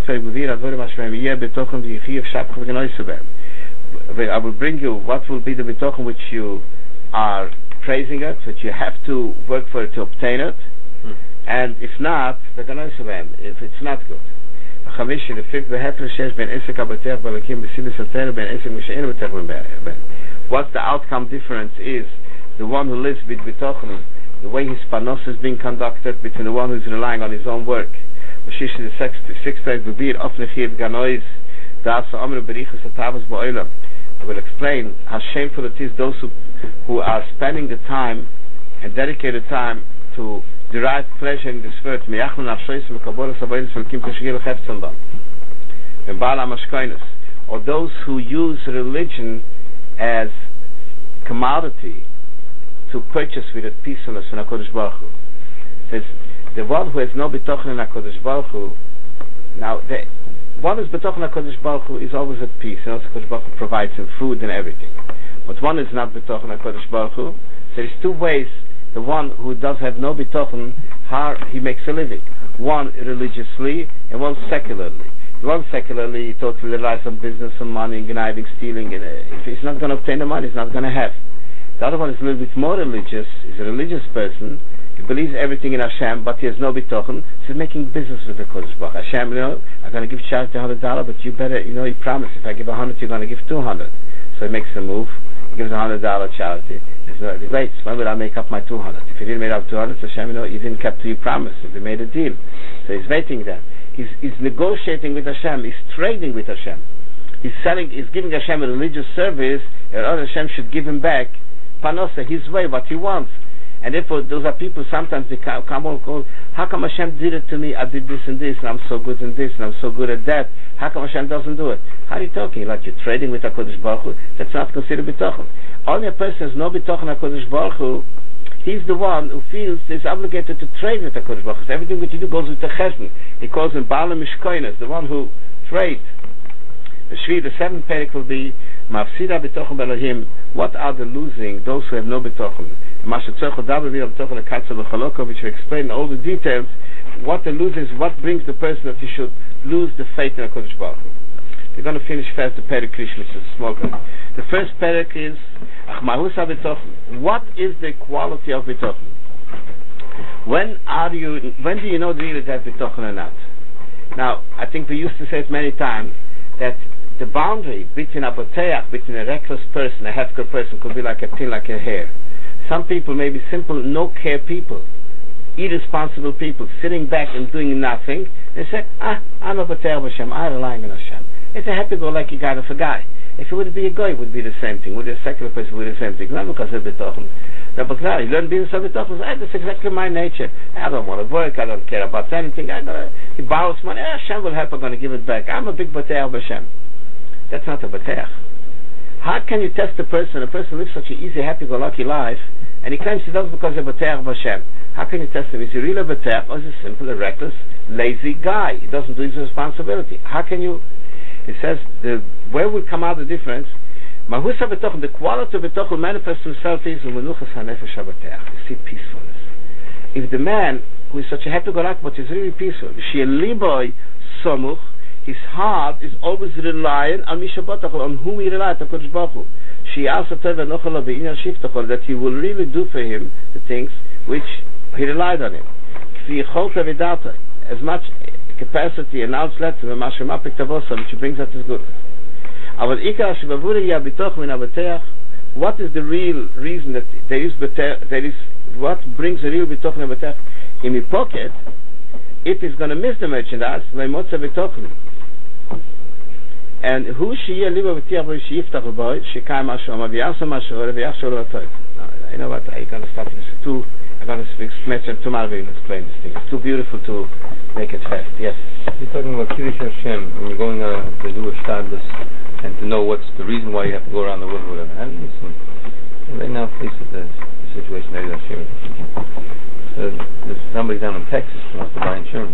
will bring you what will be the bitochen which you are praising it, which you have to work for it to obtain it. And if not, the ganois alem, if it's not good. Chamishi, the fifth, what's the outcome difference is the one who lives with bitochen, the way his panos is being conducted between the one who is relying on his own work. The sixth page will be of nechiv ganois, das amru berichus atavos ba'olam. I will explain how shameful it is those who, who are spending the time and dedicated time to derive pleasure in this world, or those who use religion as commodity to purchase with it peacefulness from HaKadosh Baruch Hu. Says the one who has no bitochen in HaKadosh Baruch Hu. Now, the one who's bitochen in HaKadosh Baruch Hu is always at peace, and also HaKadosh Baruch Hu provides him food and everything. But one is not bitochen in HaKadosh Baruch Hu. So there's two ways. The one who does have no bitochen, how he makes a living. One religiously and one secularly. The one secularly, he totally relies on business and money, conniving, stealing. And uh, if he's not going to obtain the money, he's not going to have. The other one is a little bit more religious. He's a religious person. He believes everything in Hashem, but he has no bitochen. So he's making business with the Kodesh Baruch. Hashem, you know, I'm going to give charity one hundred dollars, but you better, you know, he promised if I give one hundred, you're going to give two hundred. So he makes a move. He gives a one hundred dollars charity. No, wait, when will I make up my two hundred? If you didn't make up two hundred, so Hashem, you know, you didn't keep to your promise. If you made a deal. So he's waiting there. He's, he's negotiating with Hashem. He's trading with Hashem. He's selling, he's giving Hashem a religious service, and Hashem should give him back panosa, his way, what he wants. And therefore, those are people, sometimes they come on and call, how come Hashem did it to me? I did this and this, and I'm so good in this, and I'm so good at that. How come Hashem doesn't do it? How are you talking? Like you're trading with HaKadosh Baruch Hu? That's not considered bitochen. Only a person has no bitochen HaKadosh Baruch Hu, he's the one who feels he's obligated to trade with HaKadosh Baruch Hu. So everything that you do goes with the chesed. He calls him Baal Mishkoinas, the one who trades. The Shvi, the seventh parak will be Mafsida bitochen b'Elohim. What are the losing? Those who have no bitochen. Which will explain all the details. What the losing is, what brings the person that he should lose the faith in HaKadosh Baruch Hu. We're going to finish first the parak Krishma, which is a small parak. The first parak is what is the quality of bitochen? When are you? When do you know really that bitochen or not? Now, I think we used to say it many times that the boundary between a boteach, between a reckless person, a hefker person, could be like a thing, like a hair. Some people may be simple, no-care people, irresponsible people, sitting back and doing nothing. They say, ah, I'm a boteach b'Hashem, I'm relying on Hashem. It's a happy-go-lucky kind of a guy. If it would be a guy, it would be the same thing. Would be a secular person, would be the same thing. Not because of bitochen. But now, you learn business of bitochen. Ah, that's exactly my nature. I don't want to work. I don't care about anything. I gotta, he borrows money. Ah, Hashem will help. I'm going to give it back. I'm a big boteach b'Hashem. That's not a boteach. How can you test a person? A person lives such an easy, happy-go-lucky life, and he claims he does it because of boteach b'Hashem. How can you test him? Is he really a boteach, or is he simple, a reckless, lazy guy? He doesn't do his responsibility. How can you? It says, the, where will come out the difference? Mahusa b'tochen, the quality of b'tochen manifests himself is u'menuchas hanefesh haboteach. You see peacefulness. If the man who is such a happy-go-lucky but is really peaceful, she'eliboy somuch, his heart is always relying on mishabotach, on whom he relies, on HaKadosh Baruch Hu. That he will really do for him the things which he relied on him. As much capacity and knowledge led to him, which brings out his goodness. What is the real reason that there is there is what brings a real bitochen in betech? In my pocket, if he's going to miss the merchandise, and who she liba b'tiach boy she yiftach boy she kai mashu ama v'yasa mashu or v'yasa or v'toy. You know what? I'm going to stop this. Too. I'm going to mention tomorrow. We're going to explain this thing. It's too beautiful to make it fast. Yes. You're talking about Kiddush Hashem when you're going uh, to do a shtadlus and to know what's the reason why you have to go around the world or whatever. I mean, listen, right now, faced with the, the situation, maybe I'll share it with you. So there's somebody down in Texas who wants to buy insurance.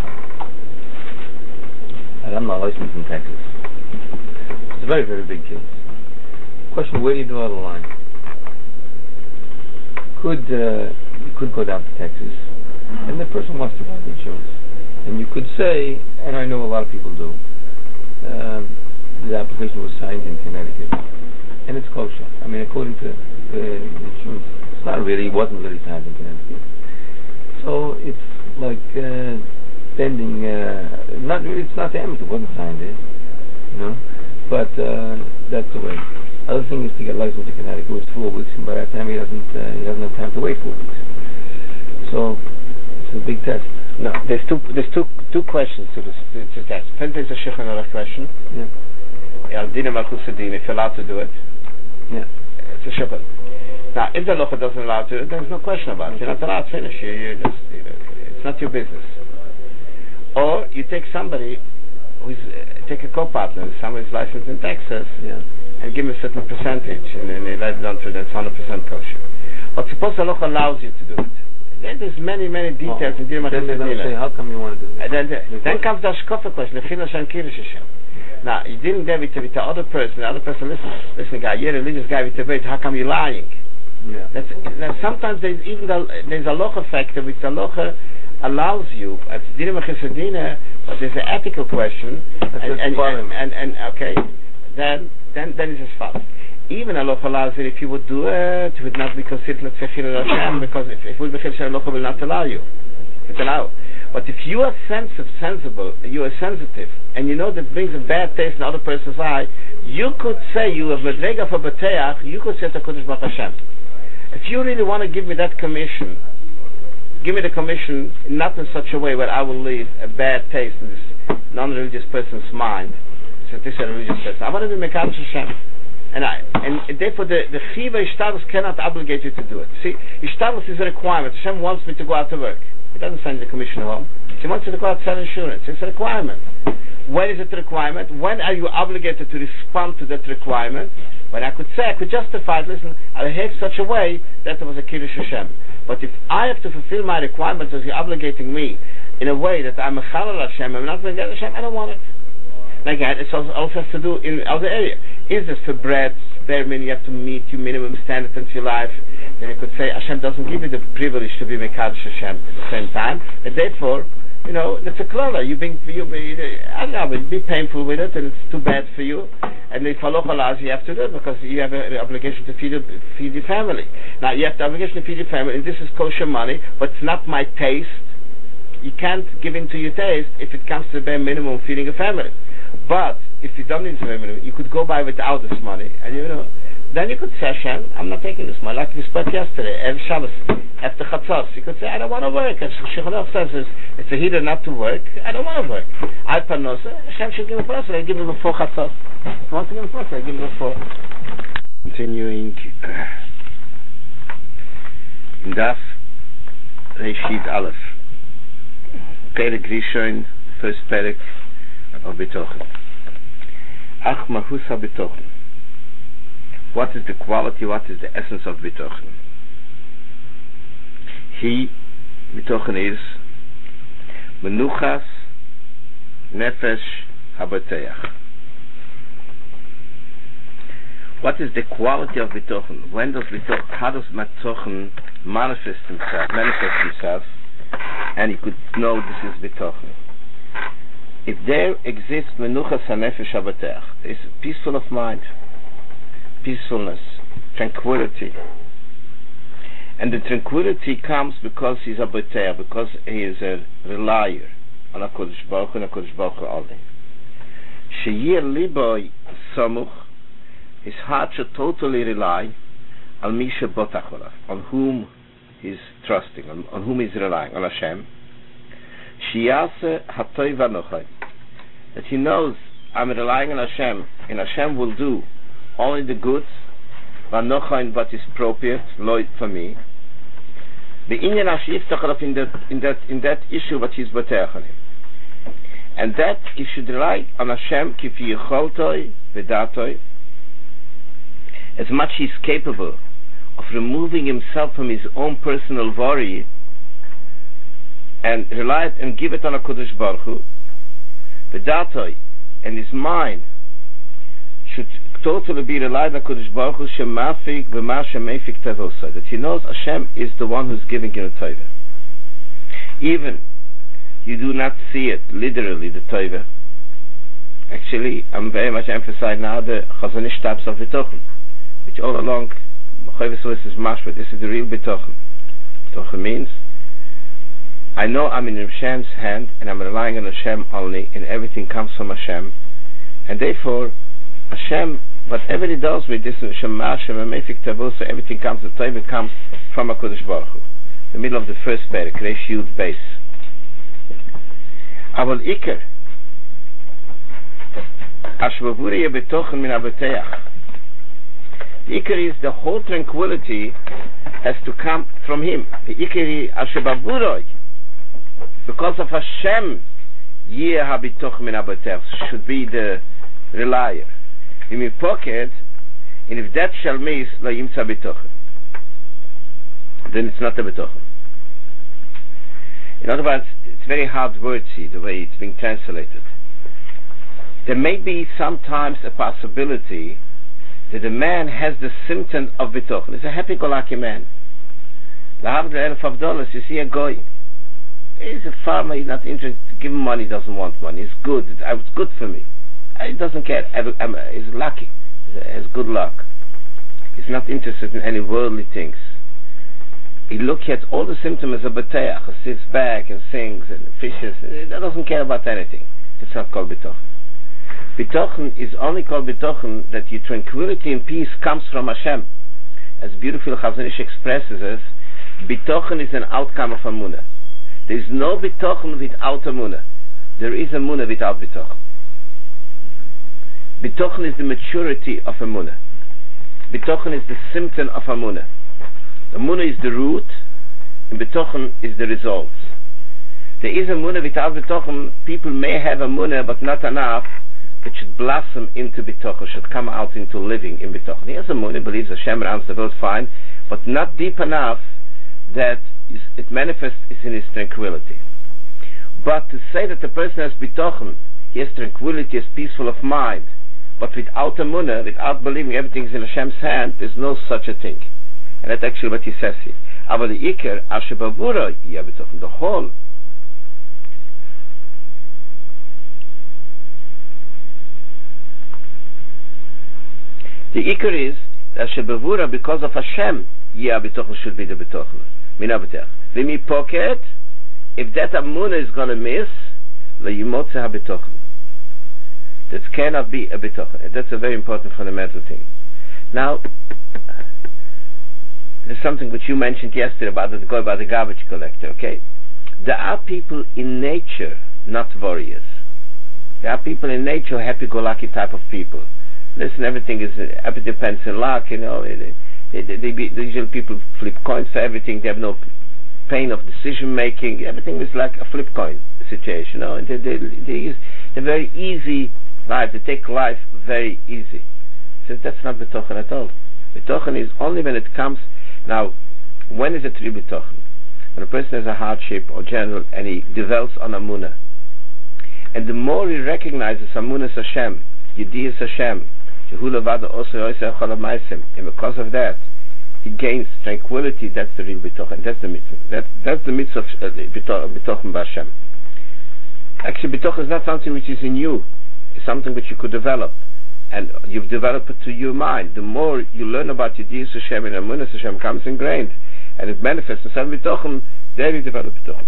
And I'm not licensed in Texas. It's a very, very big case. Question, where do you draw the line? Could uh, you could go down to Texas, and the person wants to buy the insurance, and you could say, and I know a lot of people do, uh, the application was signed in Connecticut, and it's kosher. I mean, according to the insurance, it's not really, it wasn't really signed in Connecticut. So it's like uh, bending. Uh, not really. It's not the amateur. It wasn't signed it, you know. But uh, that's the way. Other thing is to get licensed in Connecticut. It's four weeks, and by that time he doesn't. Uh, he doesn't have time to wait four weeks. So it's a big test. No, there's two. There's two two questions to this to, to test. First is a Shulchan Aruch question. Yeah. Al Dina Malchus Din, if you're allowed to do it. Yeah. It's a Shulchan. Now, if the Locha doesn't allow to, there's no question about it. You're not allowed to finish. You, you just, you know, it's not your business. Or you take somebody who's uh, take a co-partner, somebody's licensed in Texas, yeah. and give him a certain percentage, and then they let it on to them. It's one hundred percent kosher. But suppose the Locha allows you to do it. Then there's many, many details oh, in Dina Then they're going to say, how come you want to do this? And then, the, then comes the Ashkofa question, the Chil Hashem Kiddush Hashem. Now, you didn't there with, with the other person. The other person, listen, listen, guy, you're a religious guy with the word. How come you're lying? Yeah. That's, now, sometimes there's even the, there's a locha factor which the locha allows you. It's dinah mechisadina, but there's an ethical question. That's and, and, and, and, and okay, then then then it's just fast. Even a locha allows it if you would do it, it would not be considered l'tfechir Hashem because if if it would be Hashem, locha will not allow you. It's allowed. But if you are sensitive, sensible, you are sensitive, and you know that brings a bad taste in the other person's eye, you could say you have medrega for beteach. You could say to Kodesh Baruch Hashem. If you really want to give me that commission, give me the commission not in such a way where I will leave a bad taste in this non-religious person's mind. So this is a religious person. I want to be Mekadosh Hashem. And I, and therefore the, the Chiva Ishtaros cannot obligate you to do it. See, Ishtaros is a requirement. Hashem wants me to go out to work. He doesn't send the commission home. He wants you to go out to sell insurance. It's a requirement. When is it a requirement? When are you obligated to respond to that requirement? When I could say, I could justify it, listen, I behave such a way that it was a Kiddush Hashem. But if I have to fulfill my requirements as you're obligating me in a way that I'm a Chalal Hashem, I'm not going to get Hashem, I don't want it. Like that, it also has to do in other area. Is this for bread, bare minimum, you have to meet your minimum standards in your life? Then you could say, Hashem doesn't give you the privilege to be Mekadosh Hashem at the same time, and therefore, you know, that's a klala. You being, you be, I don't know, it'd be painful with it, and it's too bad for you. And if Allah allows you, have to do it because you have an obligation to feed your, feed your family. Now you have the obligation to feed your family, and this is kosher money, but it's not my taste. You can't give in to your taste if it comes to the bare minimum feeding a family. But if you don't need the bare minimum, you could go by without this money, and you know. Then you could say, Hashem, I'm not taking this money. Like we spoke yesterday, Erev Shabbos, after Chatzos, you could say, I don't want to work. As Shulchan Aruch says, it's, it's a heater not to work. I don't want to work. I Parnosa, Hashem should give me Parnosa. I give him before Chatzos. If he wants to give me Parnosa, I give him before. Continuing in Daf Reishit Aleph, Perek Rishon, first Perek of Bitochen. Ach Mahus HaBitochen. What is the quality, what is the essence of Bitochen? He, Bitochen is Menuchas Nefesh HaBateach. What is the quality of Bitochen? When does Bitochen, how does Bitochen manifest himself, manifest himself, and you could know this is Bitochen? If there exists Menuchas HaNefesh HaBateach, there is peaceful of mind, peacefulness, tranquility. And the tranquility comes because he's a beteach, because he is a relier on HaKadosh Baruch Hu and HaKadosh Baruch Hu only. Sheyir liboy samuch, his heart should totally rely on Misha Botach Olav, on whom he's trusting, on, on whom he's relying, on Hashem. Sheyase hatoy vanochai, that he knows I'm relying on Hashem, and Hashem will do only the goods, vanochain what is appropriate, loy for me. The inyan Hashiftach in that in that in that issue what he's beteach on him, and that he should rely on Hashem kifi yicholtoi v'datoi, as much he's capable of removing himself from his own personal worry, and rely it and give it on HaKadosh Baruch Hu. V'datoi, and his mind should totally be relied on HaKadosh Baruch Hu, shemafik v'ma shemafik tavosa, that he knows Hashem is the one who's giving you the tova. Even you do not see it literally, the tova. Actually, I'm very much emphasizing now the Chazon Ish types of Bitochen, which all along Chovis is mashma. This is the real Bitochen. Bitochen means I know I'm in Hashem's hand and I'm relying on Hashem only, and everything comes from Hashem, and therefore Hashem, whatever He does with this Hashem, Hashem, and Mefik Tavu, so everything comes, the Tov comes from HaKadosh Baruch Hu. The middle of the first parak, Resh Yud Beis. Aval Iker Ashvavuri Yebetochen Min Abateach. The Iker is the whole tranquility has to come from Him. The Iker Ashvavuroi, because of Hashem, Yeh HaBitochen Min Abateach should be the relier. In my pocket, and if that shall miss, Lo Yimtza Bitochen, then it's not a Bitochen. In other words, it's very hard word, see, the way it's being translated. There may be sometimes a possibility that a man has the symptom of Bitochen. He's a happy-go-lucky man. Lahavd elf of dollars, you see a goy. He's a farmer, he's not interested. Give him money, he doesn't want money. It's good, it's, it's good for me. He doesn't care. He's lucky. He has good luck. He's not interested in any worldly things. He looks at all the symptoms of Bateach. He sits back and sings and fishes. He doesn't care about anything. It's not called Bitochen. Bitochen is only called Bitochen that your tranquility and peace comes from Hashem. As beautiful Chazon Ish expresses us, Bitochen is an outcome of Amunah. There is no Bitochen without Amunah. There is Amunah without Bitochen. Bitochen is the maturity of Amunah. Bitochen is the symptom of Amunah. Amunah is the root, and Bitochen is the results. There is Amunah without Bitochen. People may have Amunah, but not enough. It should blossom into Bitochen, should come out into living in Bitochen. He has Amunah, believes Hashem runs the world fine, but not deep enough that it manifests in his tranquility. But to say that the person has Bitochen, he has tranquility, he is peaceful of mind, but without Amunah, without believing everything is in Hashem's hand, there's no such a thing. And that's actually what he says here. Aber the Iker, Asher Bavura, the whole. The Iker is, Asher Bavura, because of Hashem, Yeh Bitochen should be the Bitochen. Min Abatech. V'mi pocket, if that Amunah is going to miss, Le Yimotze HaBitochen. That cannot be a Bitochen. That's a very important fundamental thing. Now, there's something which you mentioned yesterday about the go about the garbage collector, okay? There are people in nature, not warriors. There are people in nature, happy-go-lucky type of people. Listen, everything is, everything depends on luck, you know. They, they, they, they be, usually people flip coins for everything. They have no pain of decision-making. Everything is like a flip coin situation, you know. They, they, they use, they're very easy life. They take life very easy. So that's not Bitochen at all. Bitochen is only when it comes. Now, when is it true Bitochen? When a person has a hardship or general and he develops on Amunah. And the more he recognizes Amunah Hashem, Yediyas Hashem, and because of that, he gains tranquility. That's the real Bitochen. That's the mitzvah. That, that's the mitzvah of uh, Bitochen B'Hashem. Actually, Bitochen is not something which is in you. It's something which you could develop. And you've developed it to your mind. The more you learn about Yediyas Hashem and Amunah Hashem comes ingrained, and it manifests in some Bitochen, there you develop Bitochen.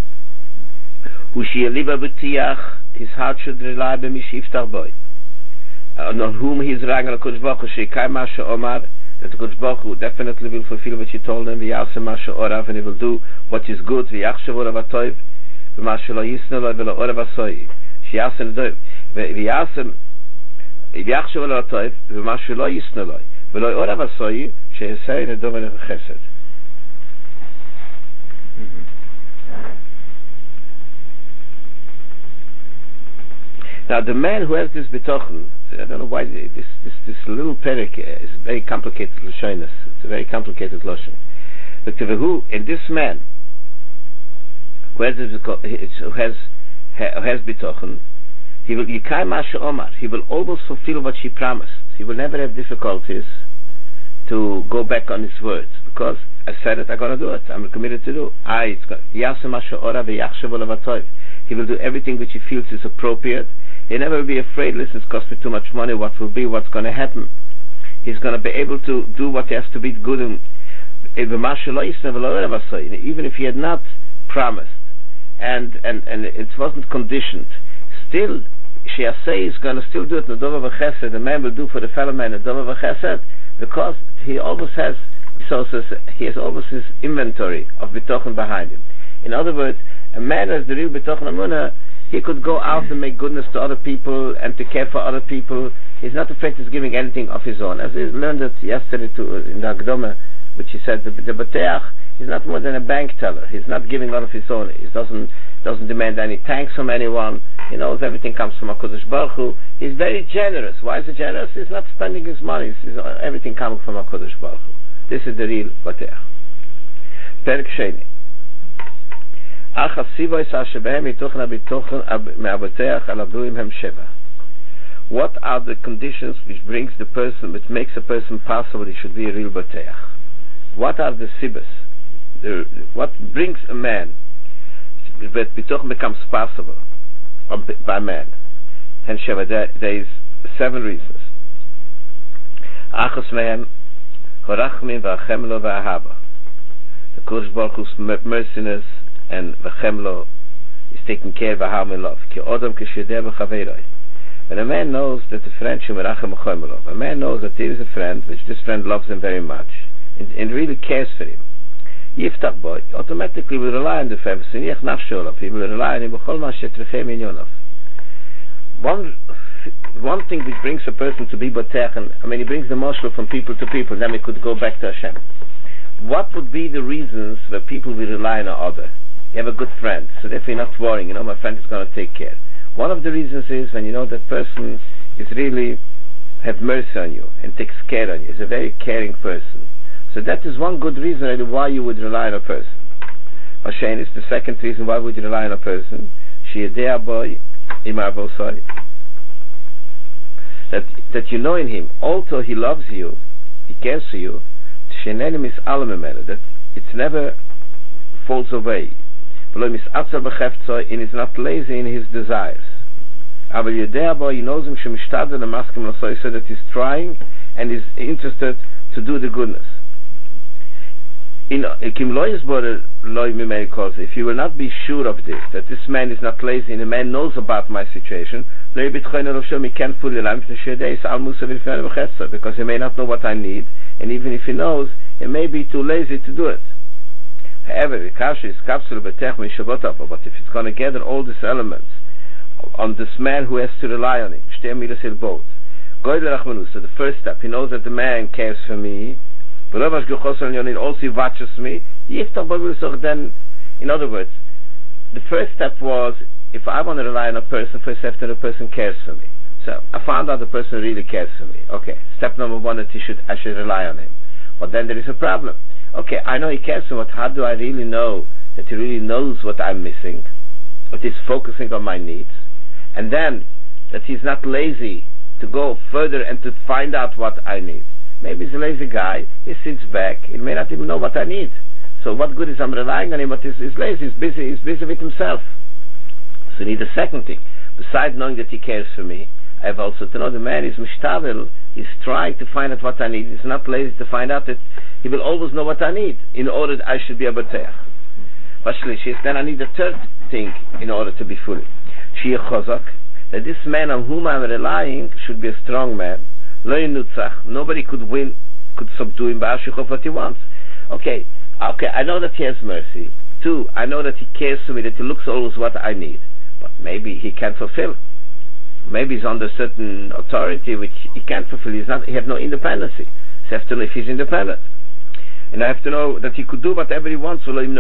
His heart should rely on Mishiftach Boy. And on whom he is relying on HaKadosh Baruch Hu, Sheikai Masha Omar, that the HaKadosh Baruch Hu definitely will fulfill what he told him, V'yasem Masha Orav, and he will do what is good, V'yachshav Orav HaToiv, V'masha Lo Yisna Lo, V'lo Orav HaSoy, Sheyasem Doiv, V'yasem, V'yachshav Orav HaToiv, V'masha Lo Yisna Lo, V'lo Orav HaSoy, Sheyasei Nedom Elech Chesed. Now the man who has this Bitochen, I don't know why this this, this little perik is very complicated Lashonis. It's a very complicated Lashon. But who, and this man who has this, who has who has Bitochen, he will Yikai Masha Omar. He will always fulfill what he promised. He will never have difficulties to go back on his words, because I said it, I'm going to do it. I'm committed to do. I Yasem Masha Ora V'yachshav Olav HaToiv. He will do everything which he feels is appropriate. He never will be afraid, listen, it's cost me too much money, what will be, what's going to happen. He's going to be able to do what has to be good. And even if he had not promised, and, and, and it wasn't conditioned. Still, Shiasei is going to still do it in the Dova V'Chesed. The man will do for the fellow man in Dova V'Chesed because he always has resources, he has always his inventory of Bitochen behind him. In other words, a man who has the real Bitochen Amunah, he could go out and make goodness to other people and to care for other people. He's not afraid of giving anything of his own. As we learned it yesterday to, in the Agdoma, which he said, the, the Bateach is not more than a bank teller. He's not giving out of his own. He doesn't doesn't demand any thanks from anyone. He knows everything comes from HaKadosh Baruch Hu. He's very generous. Why is he generous? He's not spending his money. He's, everything coming from HaKadosh Baruch Hu. This is the real Bateach. Perek Sheni. What are the conditions which brings the person, which makes a person possible he should be a real Bateach? What are the sibas? The, what brings a man that Bitochen becomes possible by man? And Sheva, there, there is seven reasons. Achos mehem horachmin v'achemlo v'ahaba. The Kodesh Baruch Hu's merciness and v'chemlo is taking care of v'aham and love. Ki odom k'shedeh v'chaveiroi. When a man knows that the friend shemerachem v'choymelov, a man knows that there is a friend which this friend loves him very much and, and really cares for him. Yiftach boy automatically will rely on the friend. He will rely on him. One, one thing which brings a person to be Bateach, and I mean, he brings the mashal from people to people. Then we could go back to Hashem. What would be the reasons where people will rely on other? You have a good friend, so therefore you're not worrying. You know, my friend is going to take care. One of the reasons is when you know that person is really have mercy on you and takes care on you. Is a very caring person. So that is one good reason really why you would rely on a person. Hashem is the second reason why would you rely on a person. That that you know in him, although he loves you, he cares for you, that it never falls away. And is not lazy in his desires. He knows him, so that he's trying and is interested to do the goodness. In if you will not be sure of this, that this man is not lazy and the man knows about my situation, he can't fully lie because he may not know what I need, and even if he knows, he may be too lazy to do it. However, the kasha is kapsul betech mishabotapa, but if it's going to gather all these elements on this man who has to rely on him, so the first step, he knows that the man cares for me, and also he watches me. Then, in other words, the first step was, if I want to rely on a person, first step that the person cares for me. So I found out the person really cares for me. Okay, step number one, that he should, I should rely on him. But then there is a problem. Okay, I know he cares for me, but how do I really know that he really knows what I'm missing, that he's focusing on my needs, and then that he's not lazy to go further and to find out what I need? Maybe he's a lazy guy, he sits back, he may not even know what I need. So what good is I'm relying on him, but he's, he's lazy, he's busy, he's busy with himself. So I need a second thing. Besides knowing that he cares for me, I have also to know the man is mishtavel, he's trying to find out what I need, he's not lazy to find out that he will always know what I need in order that I should be a Bateach. Then I need a third thing in order to be fully. That this man on whom I'm relying should be a strong man. Nobody could win, could subdue him by what he wants. Okay, okay, I know that he has mercy. Two, I know that he cares for me, that he looks always what I need. But maybe he can't fulfill. Maybe he's under certain authority which he can't fulfill. He's not, he has no independency. So I have to know if he's independent. And I have to know that he could do whatever he wants. Nothing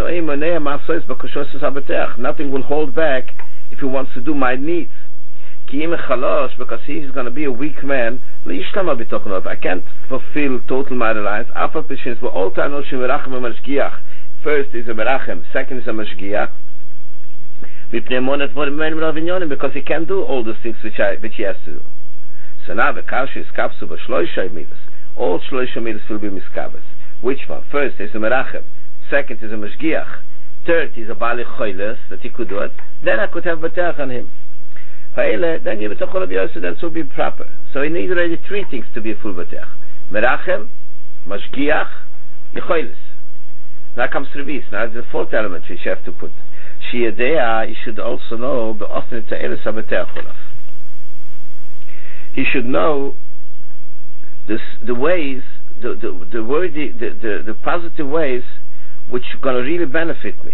will hold back if he wants to do my needs. Because he is going to be a weak man. I can't fulfill total my reliance. First is a merachem, second is a mashgiach. Because he can't do all the things which, I, which he has to do. So now the kasha is kapsu b'shloisha midas. All shloisha midas will be miskabes. Which one? First is a merachem, second is a mashgiach, third is a bali choiles, that he could do it. Then I could have Bateach on him. Then you betachol of Yosef, that will be proper. So he needs already three things to be a full Bateach: merachem, mashgiach, yechoiles. Now comes Revis. Now it's the fourth element which you have to put. Shiyadea, he should also know be'ofne ta'elis habeteach olav. He should know this, the ways, the the the, worthy, the, the, the positive ways which are going to really benefit me.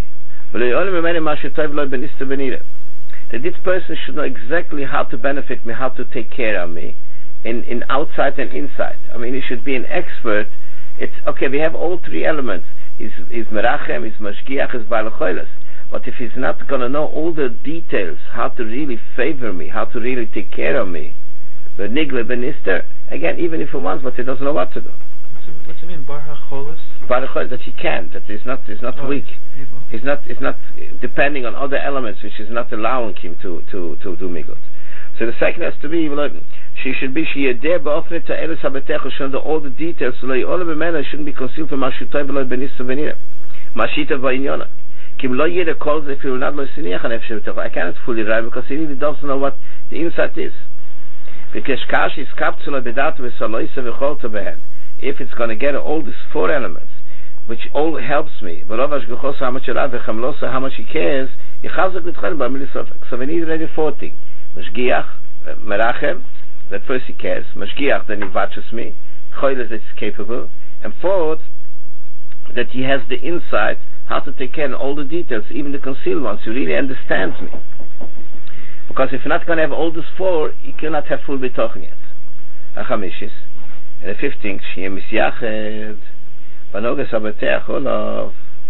That this person should know exactly how to benefit me, how to take care of me, in, in outside and inside. I mean, he should be an expert. It's okay. We have all three elements. He's he's merachem, he's mashgiach, he's baal cholos. But if he's not going to know all the details, how to really favor me, how to really take care of me, the nigle benister, again, even if he wants, but he doesn't know what to do. What's it mean, bar hacholos? Bar hacholos, that he can, that he's not, he's not oh, weak. Able. He's not, he's not depending on other elements, which is not allowing him to to to do migut. So the second has to be, she should be she yedeh ba'ofne ta'elis habeteach, should know all the details. So like all of the men shouldn't be concealed from mashutay v'lo benissa v'nira, mashita v'inyono. Kim lo yeda calls if he will not lo siniach an efshe b'teach. I cannot fully write because he really doesn't know what the insight is. Because kash is kapsula bedatu v'saloisa v'cholta behen. If it's going to get all these four elements, which all helps me, v'rovash g'chosa how much elav v'chamlosa how much he cares, yichazak l'tchon b'amili sofek. So we need already four things. Mashgiach, merachem, that first he cares. Mashgiach, then he watches me. Choyles, that he's capable. And fourth, that he has the insight how to take care of all the details, even the concealed ones. He really understands me. Because if you're not going to have all these four, you cannot have full bitochen yet. Achamishis. And the fifth thing, Shiyeh misyached, vanoges habeteach olav,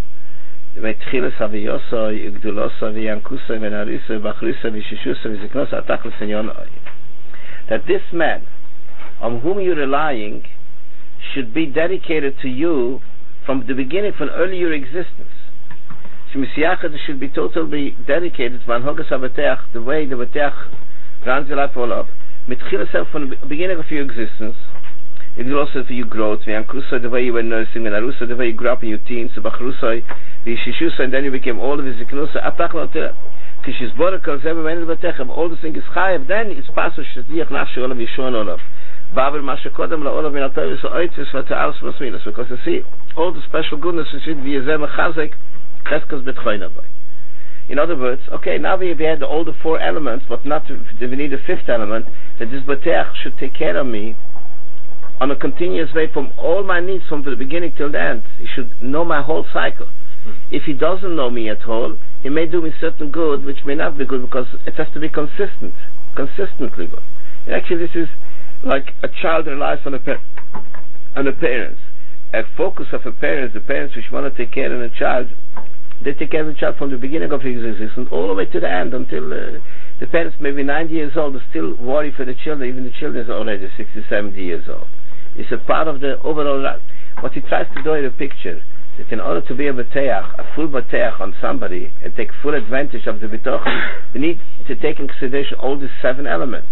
v'tchilas haviyoso, yigduloso, v'yankuso, v'nariso, v'achriso, v'shishuso, v'ziknoso, atachlis v'nyon. That this man, on whom you're relying, should be dedicated to you from the beginning, from early your existence. Shemisyached should be totally dedicated to vanoges habeteach, the way the beteach runs your life olav, mitchilas from the beginning of your existence. Yigduloso for your growth, v'yankuso the way you were nursing, v'naruso the way you grew up in your teens, v'achruso, v'shishuso, and then you became older, v'ziknoso, atachlis v'nyon. Kishis borakos ever when the betechem all the things is chayev, then it's pasul shetiyach nafshe olav yishon olav. Bavel mashakodem la olav min atoyus oitzis v'ta'alos v'smilas. Because you see all the special goodness which is v'yezem achazek cheskas betchoyna boy. In other words, okay, now we have had all the four elements, but not to, we need a fifth element, that this betech should take care of me on a continuous way from all my needs from the beginning till the end. He should know my whole cycle. If he doesn't know me at all, he may do me certain good which may not be good because it has to be consistent, consistently good. And actually this is like a child relies on a, par- on a parents. A focus of a parents, the parents which want to take care of a child, they take care of the child from the beginning of his existence all the way to the end until uh, the parents may be ninety years old, they still worry for the children, even the children are already sixty, seventy years old. It's a part of the overall life. What he tries to do in a picture, that in order to be a beteach, a full beteach on somebody and take full advantage of the betochen, we need to take in consideration all these seven elements.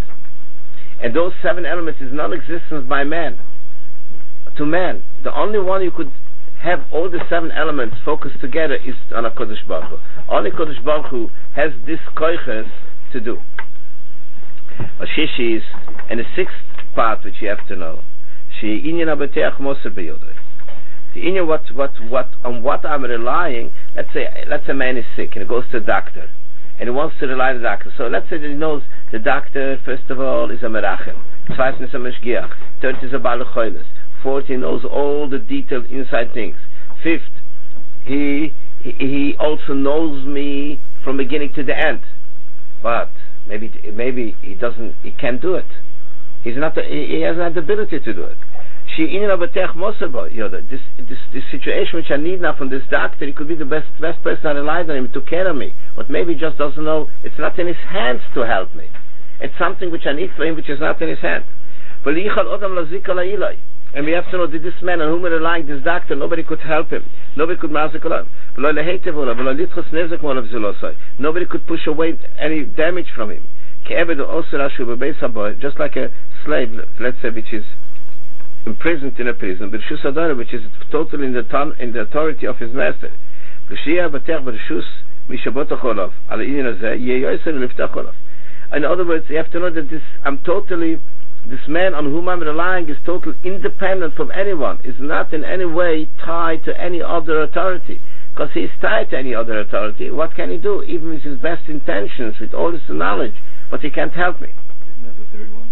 And those seven elements is non-existence by man. To man, the only one you could have all the seven elements focused together is on a Kodesh Baruch Hu. Only Kodesh Baruch Hu has this koiches to do. Ashish is, and the sixth part which you have to know, she inyan beteach moser beyodrei. The inyan what what what on what I'm relying. Let's say let's say a man is sick and he goes to the doctor and he wants to rely on the doctor. So let's say that he knows the doctor first of all is a merachem, zweitens is a meshgiach, third is a baal cholos, fourth he knows all the detailed inside things. Fifth, he, he he also knows me from beginning to the end. But maybe maybe he doesn't he can't do it. He's not he has not the ability to do it. She in this this this situation which I need now from this doctor, he could be the best best person I relied on him, took care of me, but maybe he just doesn't know it's not in his hands to help me. It's something which I need for him which is not in his hands. And we have to know that this man on whom we're relying, this doctor, nobody could help him. Nobody could nobody could push away any damage from him. Just like a slave, let's say, which is imprisoned in a prison, which is totally in the ton, in the authority of his master. In other words, you have to know that this I'm totally this man on whom I'm relying is totally independent from anyone, is not in any way tied to any other authority. because he is tied to any other authority. What can he do? Even with his best intentions, with all his knowledge, but he can't help me. Isn't that the third one?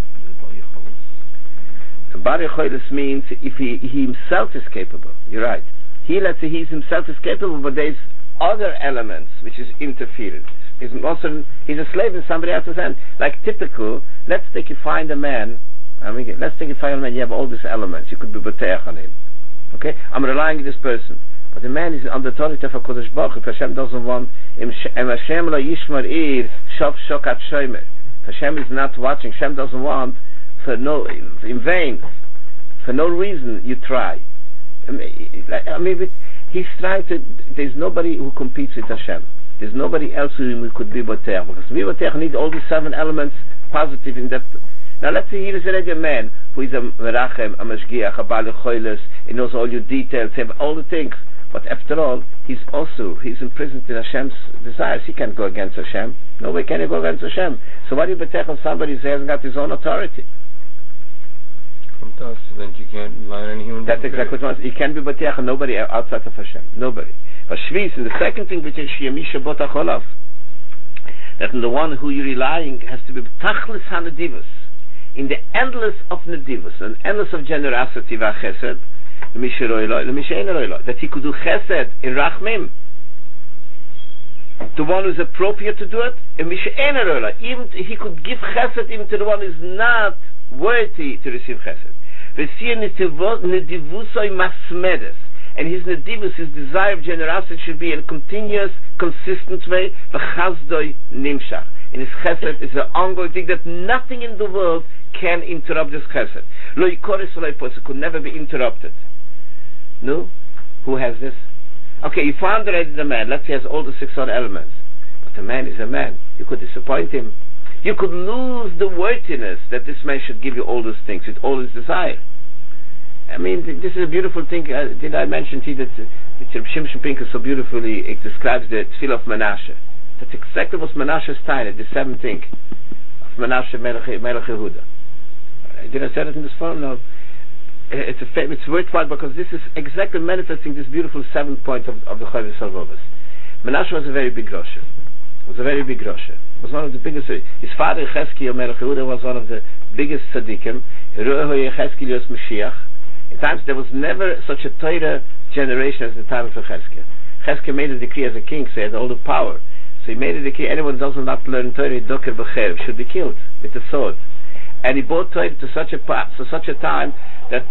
The Bari Cholis means if he, he himself is capable. You're right. He, let's say, he himself is capable, but there's other elements which is interference. He's also he's a slave in somebody else's hand. Like typical. Let's take you find a man. I mean, let's take you find a man. You have all these elements. You could be beteach on him. Okay, I'm relying on this person, but the man is on the authority of HaKadosh Baruch Hu. If Hashem doesn't want, Im Hashem lo yishmar ir shof shokat shomer. Hashem is not watching. Hashem doesn't want for no in vain, for no reason. You try. I mean, I mean he's trying to. There's nobody who competes with Hashem. There's nobody else who we could be Botech, because we Botech need all these seven elements positive in that. Now let's say here is already a man who is a Merachem, a Mashgiach, a Baal Choiles, he knows all your details, he has all the things. But after all, he's also, he's imprisoned in Hashem's desires. He can't go against Hashem. No way can he go against Hashem. So why do you Botech on somebody who hasn't got his own authority? Come to us, then you can't rely on any human being. That's exactly what it means. He can't be Botech on nobody outside of Hashem. Nobody. But Shvis, and the second thing which is Shiyamisha Botacholav, that in the one who you're relying has to be Tachlis HaNedivus, in the endless of Nedivus, and endless of generosity v'achesed, that he could do chesed in Rachmim, the one who's appropriate to do it, even if he could give chesed even to the one who's not worthy to receive chesed. And his nedivus, his desire of generosity, should be in a continuous, consistent way. V'chazdoi nimshach. In his chesed is an ongoing thing that nothing in the world can interrupt this chesed. Lo yikoris v'lo yipos, it could never be interrupted. No? Who has this? Okay, you found already the man. Let's say he has all the six other elements. But the man is a man. You could disappoint him. You could lose the worthiness that this man should give you all those things with all his desire. I mean, th- this is a beautiful thing. Uh, did I mention to you that uh, Shimshon Pinkus so beautifully it describes the Tefillah of Menashe? That's exactly what Menashe's tiny, the seventh thing of Menashe Melech Yehuda. Uh, did I say it in this form? No. It's a fa- it's worthwhile because this is exactly manifesting this beautiful seventh point of, of the Chodesh Salvovas. Menashe was a very big Rosher. Was a very big Rosher. Was one of the biggest. His father Cheskel Melech Yehuda was one of the biggest tzaddikim. Cheskel Yos Mashiach. In times there was never such a Torah generation as the time of Cheskel. Cheskel made a decree as a king, so he had all the power. So he made a decree: anyone who does not learn Torah, doker b'cherev, should be killed with the sword. And he brought Torah to such a to such a time that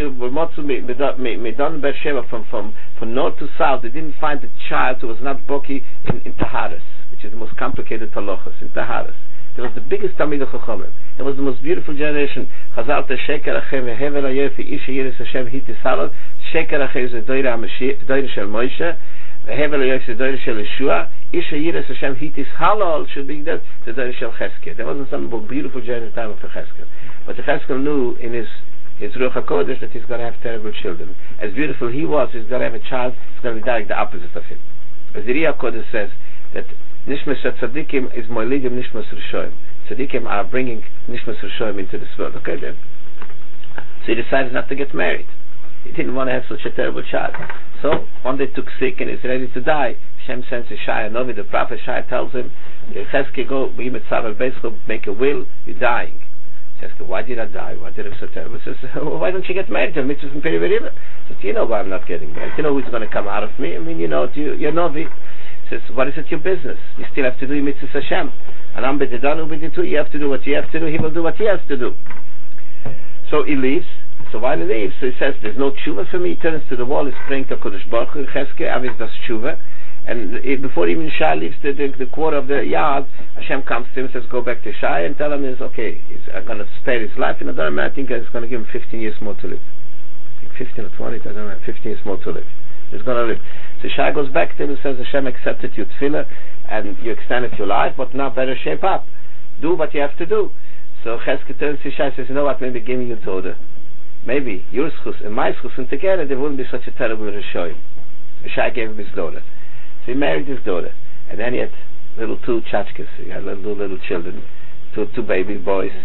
Midon Beersheba from from from north to south, they didn't find a child who was not Boki in, in Taharis, which is the most complicated halachos in Taharis. It was the biggest Talmid of Chachamim. It was the most beautiful generation. Chazal te sheker achem vehevel ayefi isha yiris Hashem hitis halal. Sheker achem is the doira HaMashiach, doira shel Moshe. Vehevel ayefi is the doira shel Yeshua. Isha yiris Hashem hitis halal should be that the doira shel Cheskel. There wasn't some beautiful generation time of Cheskel, but the Cheskel knew in his his Ruach HaKodesh that he's going to have terrible children. As beautiful he was, he's going to have a child. He's going to be direct the opposite of him. As the Ruach HaKodesh says that Nishmas Tzadikim is Moilidim Nishmas Rishoim. Tzadikim are bringing Nishmas Rishoim into this world. Okay then. So he decided not to get married. He didn't want to have such a terrible child. So one day took sick and is ready to die. Hashem sends Yeshaya Novi, the prophet Yeshaya tells him, Cheskel, go, make a will, you're dying. Cheskel, why did I die? Why did I so terrible? He says, well, why don't you get married? He says, you know why I'm not getting married. You know who's going to come out of me? I mean, you know, you, you're Novi. Says, what is it your business? You still have to do mitzvah Hashem. And I'm bedidanu beditu, you have to do what you have to do, he will do what he has to do. So he leaves. So while he leaves, so he says, there's no tshuva for me. He turns to the wall, he's praying to Kodesh Baruch Hu, Cheskel, Avis das tshuva. And he, before even Shai leaves the, the, the quarter of the yard, Hashem comes to him and says, go back to Shai and tell him, is okay, he's I'm going to spare his life. And I don't know, I think it's going to give him fifteen years more to live. I think fifteen or twenty, I don't know, fifteen years more to live. He's going to live. So Shai goes back to him and says, Hashem accepted your tefillah and you extended your life, but now better shape up. Do what you have to do. So Cheskel turns to Shai and says, you know what, maybe give me your daughter. Maybe your schus and my schus, and together there wouldn't be such a terrible Rishoim. Shai gave him his daughter. So he married his daughter. And then he had little two tchotchkes. He had little, little children, two, two baby boys.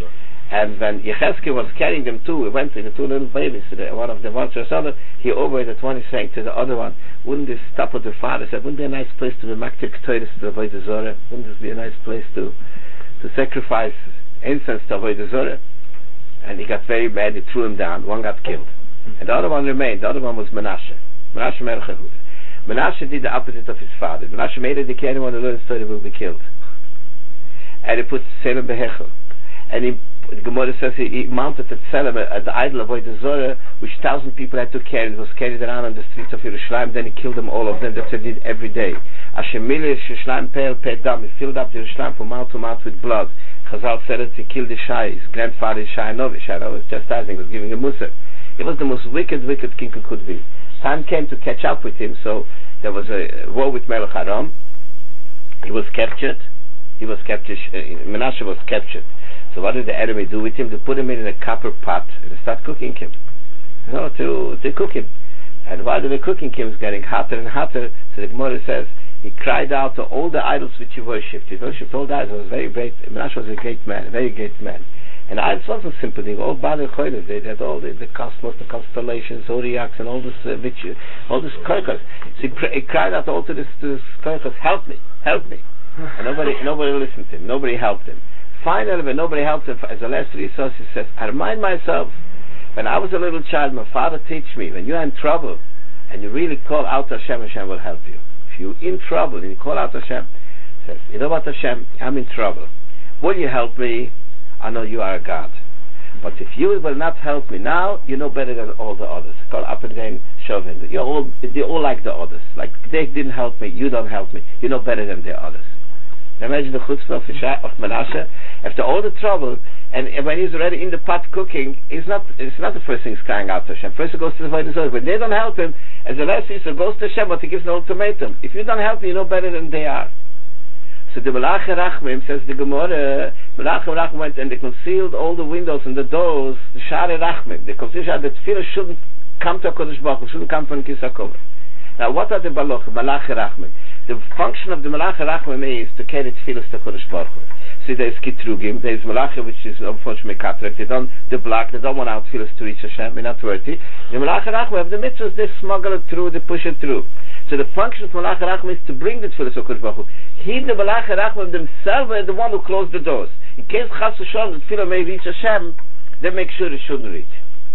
And when Yechezkel was carrying them two, he went to the two little babies, the, one of the one to the other, he overheard that one is saying to the other one, wouldn't this stop with the father? Said, wouldn't it be a nice place to be maktik toiris to avoid the Zorah? Wouldn't this be a nice place to to sacrifice incense to avoid the Zorah? And he got very mad, he threw him down, one got killed. And the other one remained, the other one was Menashe. Menashe Melech Yehuda. Menashe did the opposite of his father. Menashe made it declare anyone who learns Torah will be killed. And he put Selem Behechel. And he, the Gemara says he, he mounted the Selem, uh, the idol of Avodah Zorah, which thousand people had to carry. It was carried around on the streets of Yerushalayim. Then he killed them, all of them. That's what he did every day. Asher Milir Yerushalayim Pe'el Pe'dam. He filled up Yerushalayim from mouth to mouth with blood. Chazal said it, he killed the Shai. His grandfather is Shai Novi. Shai Novi was chastising, was giving him Musa. He was the most wicked, wicked king who could be. Time came to catch up with him, so there was a war with Melech Aram. He was captured. He was captured. Uh, Menashe was captured. So what did the enemy do with him? They put him in a copper pot and they start cooking him. You know, to to cook him. And while they were cooking him, it was getting hotter and hotter. So the Gemara says he cried out to all the idols which he worshipped. He worshipped all the idols. He was very great. Menashe was a great man, a very great man. And the idols wasn't simple thing. All Baal Chodesh, they had all the, the cosmos, the constellations, zodiacs, and all this, uh, which, uh, all this koichos. So he, cr- he cried out all to this, to this koichos, help me, help me. And nobody, nobody listened to him. Nobody helped him. Finally, when nobody helped him, as a last resource, he says, I remind myself, when I was a little child, my father taught me, when you're in trouble, and you really call out to Hashem, Hashem will help you. If you're in trouble, and you call out to Hashem, he says, you know what, Hashem, I'm in trouble. Will you help me? I know you are a God. But if you will not help me now, you know better than all the others. Call up and down, Shovin. You're all, you're all like the others. Like, they didn't help me, you don't help me. You know better than the others. Imagine the chutzpah of Menashe. After all the trouble, and when he's already in the pot cooking, he's not, it's not the first thing he's crying out to Hashem. First he goes to the Avodah Zorah. When they don't help him, as the last he goes to Hashem, but he gives an ultimatum. If you don't help me, you know better than they are. So the Malach Rachmim, says the Gemara, Malach Rachmim went and they concealed all the windows and the doors, the Share Rachmim. They concealed that tefillah shouldn't come to HaKadosh Baruch Hu, shouldn't come from Kis HaKover. Now what are the Malach Rachmim? The function of the Malach Rachmim is to carry tefillah to HaKadosh Baruch Hu. See, there's Kitrugim, there's Malach, which is unfortunately Mekatrek. They don't the block, they don't want our tefillah to reach Hashem, they're not worthy. The Malach Rachmim have the mitzvahs, they smuggle it through, they push it through. So the function of Malach Rachmim is to bring the tefillah to HaKadosh Baruch Hu. He, the Malach Rachmim themselves, are the one who closed the doors. In case Chas v'Shalom the tefillah may reach Hashem, they make sure it shouldn't reach.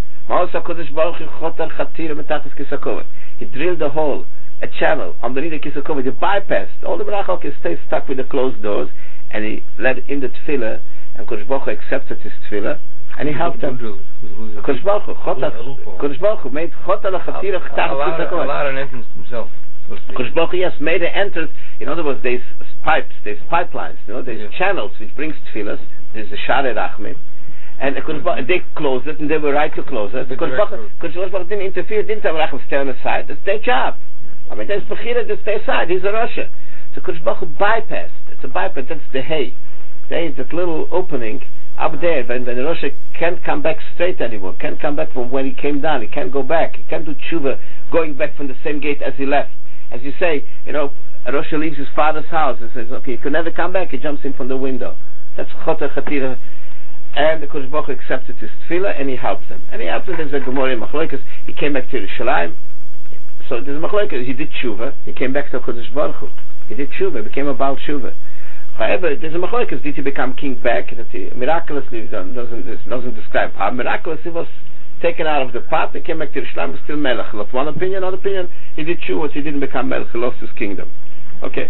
He drilled a hole, a channel underneath the Kis HaKover. He bypassed all the Malach stay stuck with the closed doors, and he let in the tefillah, and Kodesh Baruch Hu accepted his tefillah, and he helped them. Kodesh Baruch Hu, Kodesh Baruch Hu made Chota l'chatira ch'tach Kis HaKover. Allowed an entrance himself. Kodesh Baruch Hu, yes, made an entrance. In other words, there's pipes, there's pipelines, you know, there's yeah. channels which brings tefillahs. There's the Share Rachmim, and mm-hmm. they closed it, and they were right to close it. Kodesh Baruch Hu didn't interfere, didn't tell Rachmim stay on the side. It's their job. I mean, there's Bechira to stay aside. He's a Russia. So Kodesh Baruch Hu bypassed. It's a bypass. That's the hay. There is that little opening up there when, when the Russia can't come back straight anymore. Can't come back from when he came down. He can't go back. He can't do tshuva going back from the same gate as he left. As you say, you know, a Russia leaves his father's house and says, okay, he can never come back. He jumps in from the window. That's Chota Chatira. And the Kodesh Baruch Hu accepted his tefillah and he helped them. And he helped them. There's a Gemara in Machlokas. He came back to Yerushalayim. So there's a Machlokas. He did tshuva. He came back to Kodesh Baruch Hu. He did tshuva. He became a Baal tshuva. However, there's a Machlokas. Did he become king back? That he miraculously doesn't doesn't describe how miraculously he was taken out of the pot. He came back to Yerushalayim. Was still Melech. Not one opinion. Another opinion. He did tshuva. He didn't become Melech. He lost his kingdom. Okay.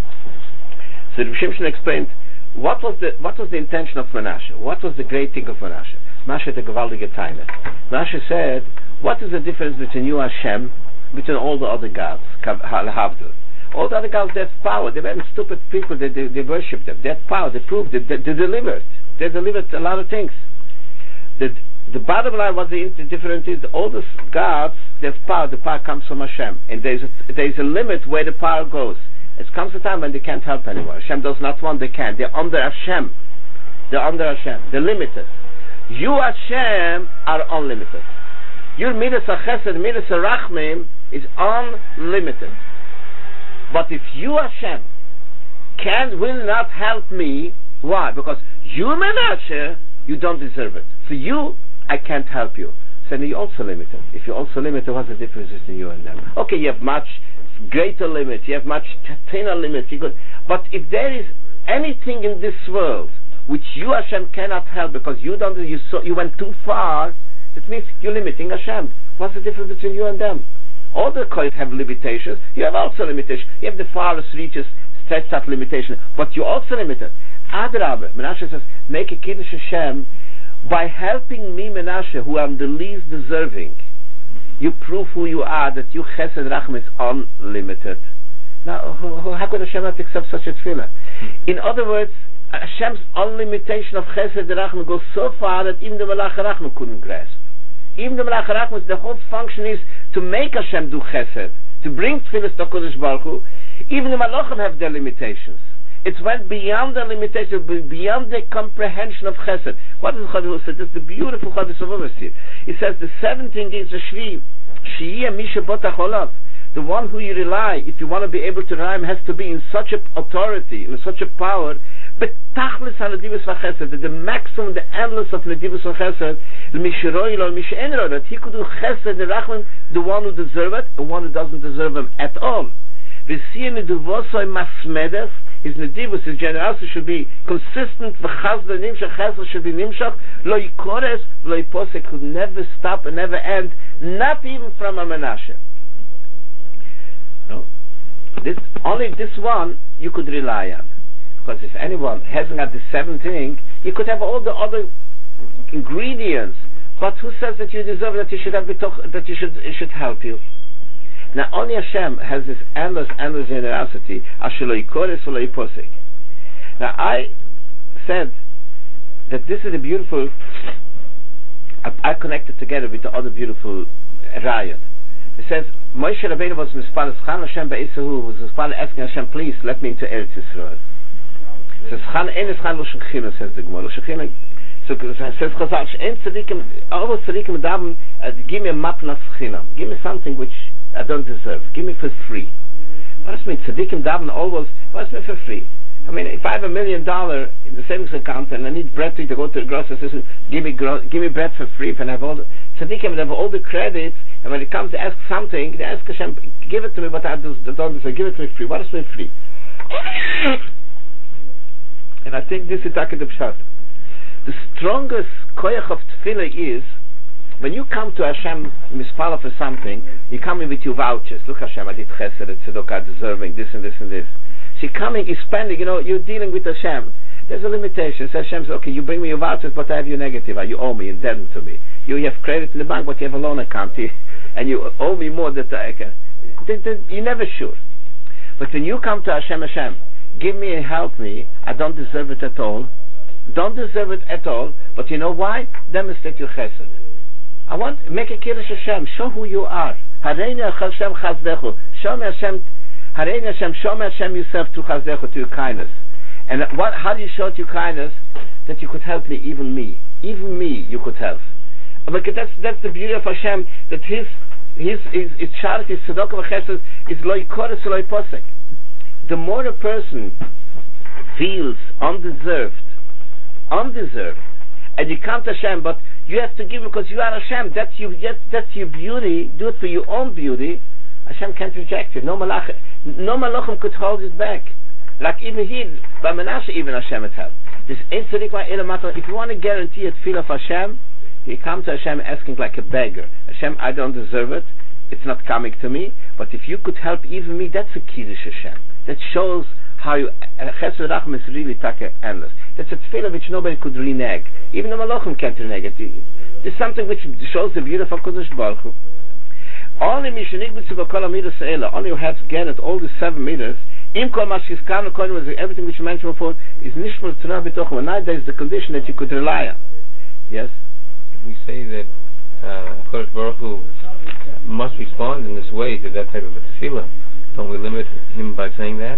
So the Shimshon explained what was the what was the intention of Menashe. What was the great thing of Menashe? Menashe had a gewaltige Taina. Menashe said, what is the difference between you, Hashem, between all the other gods, Havdil? All the other gods, they have power. They weren't stupid people. They, they, they worshipped them. They had power. They proved it. They, they delivered. They delivered a lot of things. The, the bottom line, what the difference is, all the gods, they have power. The power comes from Hashem. And there's a, there's a limit where the power goes. It comes a time when they can't help anyone. Hashem does not want, they can. They're under Hashem. They're under Hashem. They're limited. You, Hashem, are unlimited. Your midas HaChesed, midas HaRachmim is unlimited. But if you, Hashem, can, will not help me, why? Because you, Menashe, You don't deserve it. For you, I can't help you. So then you're also limited. If you're also limited, what's the difference between you and them? Okay, you have much greater limits, you have much thinner limits, you could, but if there is anything in this world which you, Hashem, cannot help because you don't, you, so, you went too far, it means you're limiting Hashem. What's the difference between you and them? All the coins have limitations. You have also limitations. You have the farthest reaches, stretch that limitation, but you're also limited. Adrabah, Menashe says, make a Kiddush Hashem by helping me, Menashe, who am the least deserving. You prove who you are, that you Chesed Racham is unlimited. Now, how could Hashem not accept such a tefillah? In other words, Hashem's unlimitation of Chesed Racham goes so far that even the Malach Racham couldn't grasp. Even the Malach Racham, the whole function is to make Hashem do Chesed, to bring tefillah to HaKadosh Baruch Hu. Even the Malachim have their limitations. It's went beyond the limitation, beyond the comprehension of Chesed. What does Chadus say? This is the beautiful Chadus of Overseer. It says the seventh thing is the Shvi, Shiyeh Misha Botach Olav. The one who you rely, if you want to be able to rely, has to be in such a authority, in such a power, but Tachlis HaNedivus VaChesed, that the maximum, the endless of Nedivus VaChesed, that he could do Chesed and Rachman, the one who deserves it, and one who doesn't deserve him at all. V'siyeh Neduvosoi Masmedes, his Nedivus, his generosity should be consistent, v'chazda nimshach, chesed should be nimshach, lo yikores, lo yiposek, could never stop and never end, not even from a Menashe. No? This, only this one you could rely on. Because if anyone hasn't got the seventh thing, you could have all the other ingredients, but who says that you deserve that you should have betoch, that you should it should help you? Now only Hashem has this endless, endless generosity. Now I said that this is a beautiful. I, I connected together with the other beautiful rayot. It says Moshe Rabbeinu was mispal Chan Hashem be'esahu was mispal asking Hashem, please let me into Eretz Yisrael. It says Chan ein Chan lo shechina, says the Gemara. Shechina. So it says Chazal ein tzadikim, all tzadikim daven, give me a matnas chinam, give me something which I don't deserve. Give me for free. What does it mean? Tzaddikim daven always. What does it mean for free? I mean, if I have a million dollar in the savings account and I need bread to eat, to go to the grocery store, give me gro- give me bread for free. And I have all the tzaddikim have all the credits. And when it comes to ask something, they ask Hashem, give it to me, but I don't deserve. Give it to me free. What does it mean free? And I think this is Taka the Pshat. The strongest koyach of tefillah is, when you come to Hashem, mispala for something, you come in with your vouchers. Look, Hashem, I did chesed, tzedakah, deserving this and this and this. So you're coming, you're spending, you know, you're dealing with Hashem. There's a limitation. So Hashem says, okay, you bring me your vouchers, but I have your negative. You owe me, indebted to me. You have credit in the bank, but you have a loan account, and you owe me more than I can. You're never sure. But when you come to Hashem, Hashem, give me and help me, I don't deserve it at all. Don't deserve it at all, but you know why? Demonstrate your chesed. I want make a Kiddush Hashem. Show who you are. Hareini Hashem Chazdechu. Show me Hashem. Hareini Hashem. Show me Hashem yourself through Chazdechu, to your kindness. And what? How do you show it your kindness? That you could help me, even me, even me, you could help. But that's that's the beauty of Hashem. That His His His, his charity, His tzedakah v'chesed is lo yikoros lo yiposek. The more a person feels undeserved, undeserved, and you come to Hashem, but you have to give because you are Hashem. That's you. That's your beauty. Do it for your own beauty. Hashem can't reject you. No malach, no malachim could hold it back. Like even here, by Menashe, even Hashem has helped. This ain't tzaddik by matter. If you want to guarantee a tefillah of Hashem, you come to Hashem asking like a beggar. Hashem, I don't deserve it. It's not coming to me. But if you could help even me, that's a kiddush Hashem. That shows how you Chesed Racham is really taka endless. That's a tefillah which nobody could renege. Even the malachim can't renege it. It's something which shows the beauty of HaKadosh Baruch Hu. Only Mishanik B'tzivah Kol HaMidas Ha'ela, only you have to get it, all the seven meters. Im Kol Mashkizkanu Kol everything which you mentioned before is Nishmar Tzunah B'tochum. And now there's the condition that you could rely on. Yes? If we say that uh, HaKadosh Baruch Hu must respond in this way to that type of a tefillah, don't we limit him by saying that?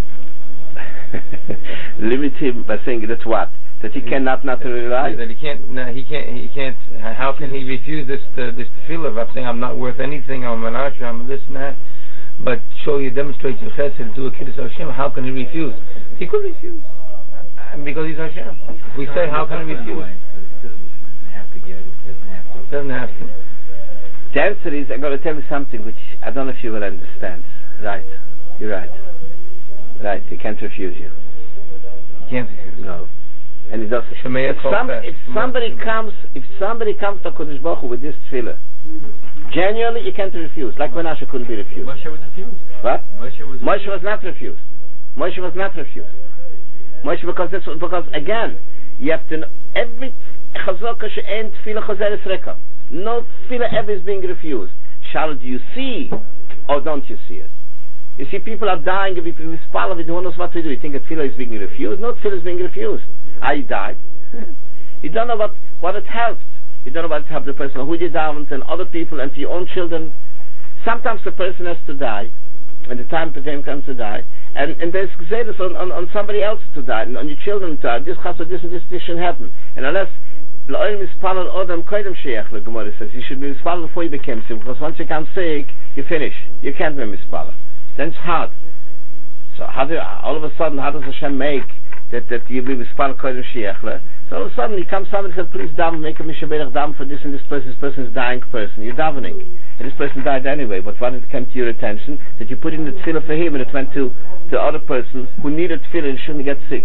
Limit him by saying that's what? That he cannot not rely? That he can't, no, he can't, he can't, how can he refuse this uh, this tefillah of saying I'm not worth anything, I'm an asher, I'm this and that, but show you, demonstrate your chesed, do a kiddush Hashem, how can he refuse? He could refuse. Because he's Hashem. If we say, how can we refuse? It doesn't have to give it. It doesn't have to. It doesn't have to. The answer is, I'm going to tell you something which I don't know if you will understand. Right. You're right. Right. He can't refuse you. He can't refuse. No. And he does. If, some, if somebody comes, if somebody comes to Kodesh Baruch Hu with this tefillah, genuinely, you can't refuse. Like Menashe couldn't be refused. Moshe was refused. What? Moshe was refused. Moshe was not refused. Moshe was not refused. Moshe, because this, because again, you have to know every chazaka she'en tefillah chazeres reka. No tefillah ever is being refused. Shall you see, or don't you see it? You see, people are dying. If we spell, we don't know what to do. You think that tefillah is being refused? No, tefillah is being refused. I died. You don't know what what it helped. You don't know what it helped the person who did daven and other people and to your own children. Sometimes the person has to die, and the time for them comes to die. And, and there's gzeres on, on, on somebody else to die, and on your children to die. This has to this and this, this shouldn't happen. And unless L'oil mispalal odam koydem sheich, the Gemara says, you should be mispalal before you became sick, because once you become sick, you finish. You can't be mispalal. Then it's hard. So how do, all of a sudden, how does Hashem make that, that you be mispalal koydem sheich? So all of a sudden, he comes somebody and says, please daven, make a mishaberach daven for this and this person. This person is dying person. You're davening. And this person died anyway, but when it came to your attention, that you put in the tefillah for him, and it went to the other person who needed tefillah and shouldn't get sick.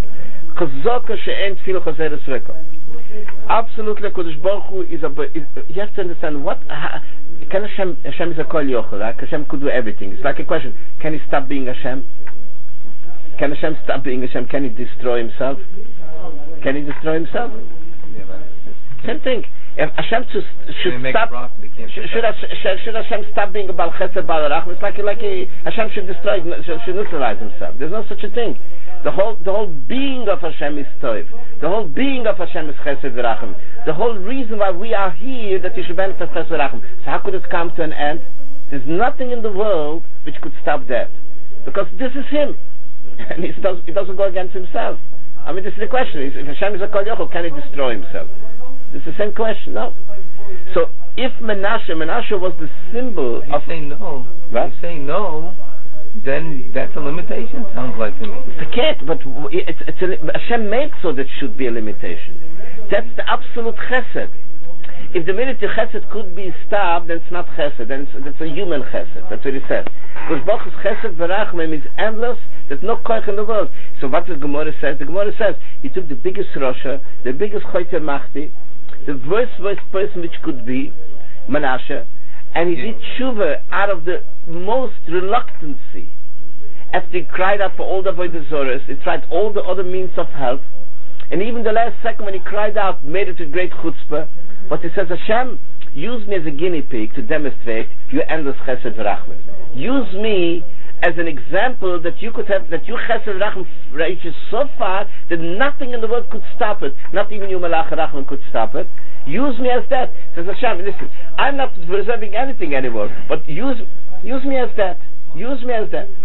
Absolutely, Kodesh Baruch Hu is a. Is, you have to understand what. Uh, can Hashem? Hashem is a kol yochel. Right? Hashem could do everything. It's like a question: can he stop being Hashem? Can Hashem stop being Hashem? Can he destroy himself? Can he destroy himself? Yeah, same thing. If Hashem should, should stop, should, should, should, should Hashem stop being a Baal Chesed, Baal Racham? It's like like a, Hashem should destroy, should, should neutralize himself. There's no such a thing. The whole the whole being of Hashem is Tov. The whole being of Hashem is Chesed V'Racham. The whole reason why we are here that you should benefit Chesed V'Racham. So how could it come to an end? There's nothing in the world which could stop that, because this is Him, and He does He doesn't go against Himself. I mean, this is the question: if Hashem is a Kol Yochel, can He destroy Himself? It's the same question. No. So if Menashe, Menashe was the symbol you of. Say no. What? You say no. Then that's a limitation. Sounds like to me. It's a cat, but it's, it's a, Hashem made so that should be a limitation. That's the absolute chesed. If the minute the chesed could be stopped, then it's not chesed. Then it's, that's a human chesed. That's what he said. Because Baruch's chesed v'rachmim is endless. There's no koich in the world. So what the Gemara says? The Gemara says he took the biggest Rosha, the biggest Choyter Machti, the worst, worst person which could be, Menashe, and he yeah. did tshuva out of the most reluctancy. After he cried out for all the avodah zoros, he tried all the other means of help, and even the last second when he cried out, made it with great chutzpah. But he says, Hashem, use me as a guinea pig to demonstrate your endless chesed v'rachmim. Use me as an example that you could have, that your chesed v'rachmim reaches so far that nothing in the world could stop it. Not even your malach rachmim could stop it. Use me as that. Says Hashem, listen, I'm not preserving anything anymore, but use use me as that. Use me as that.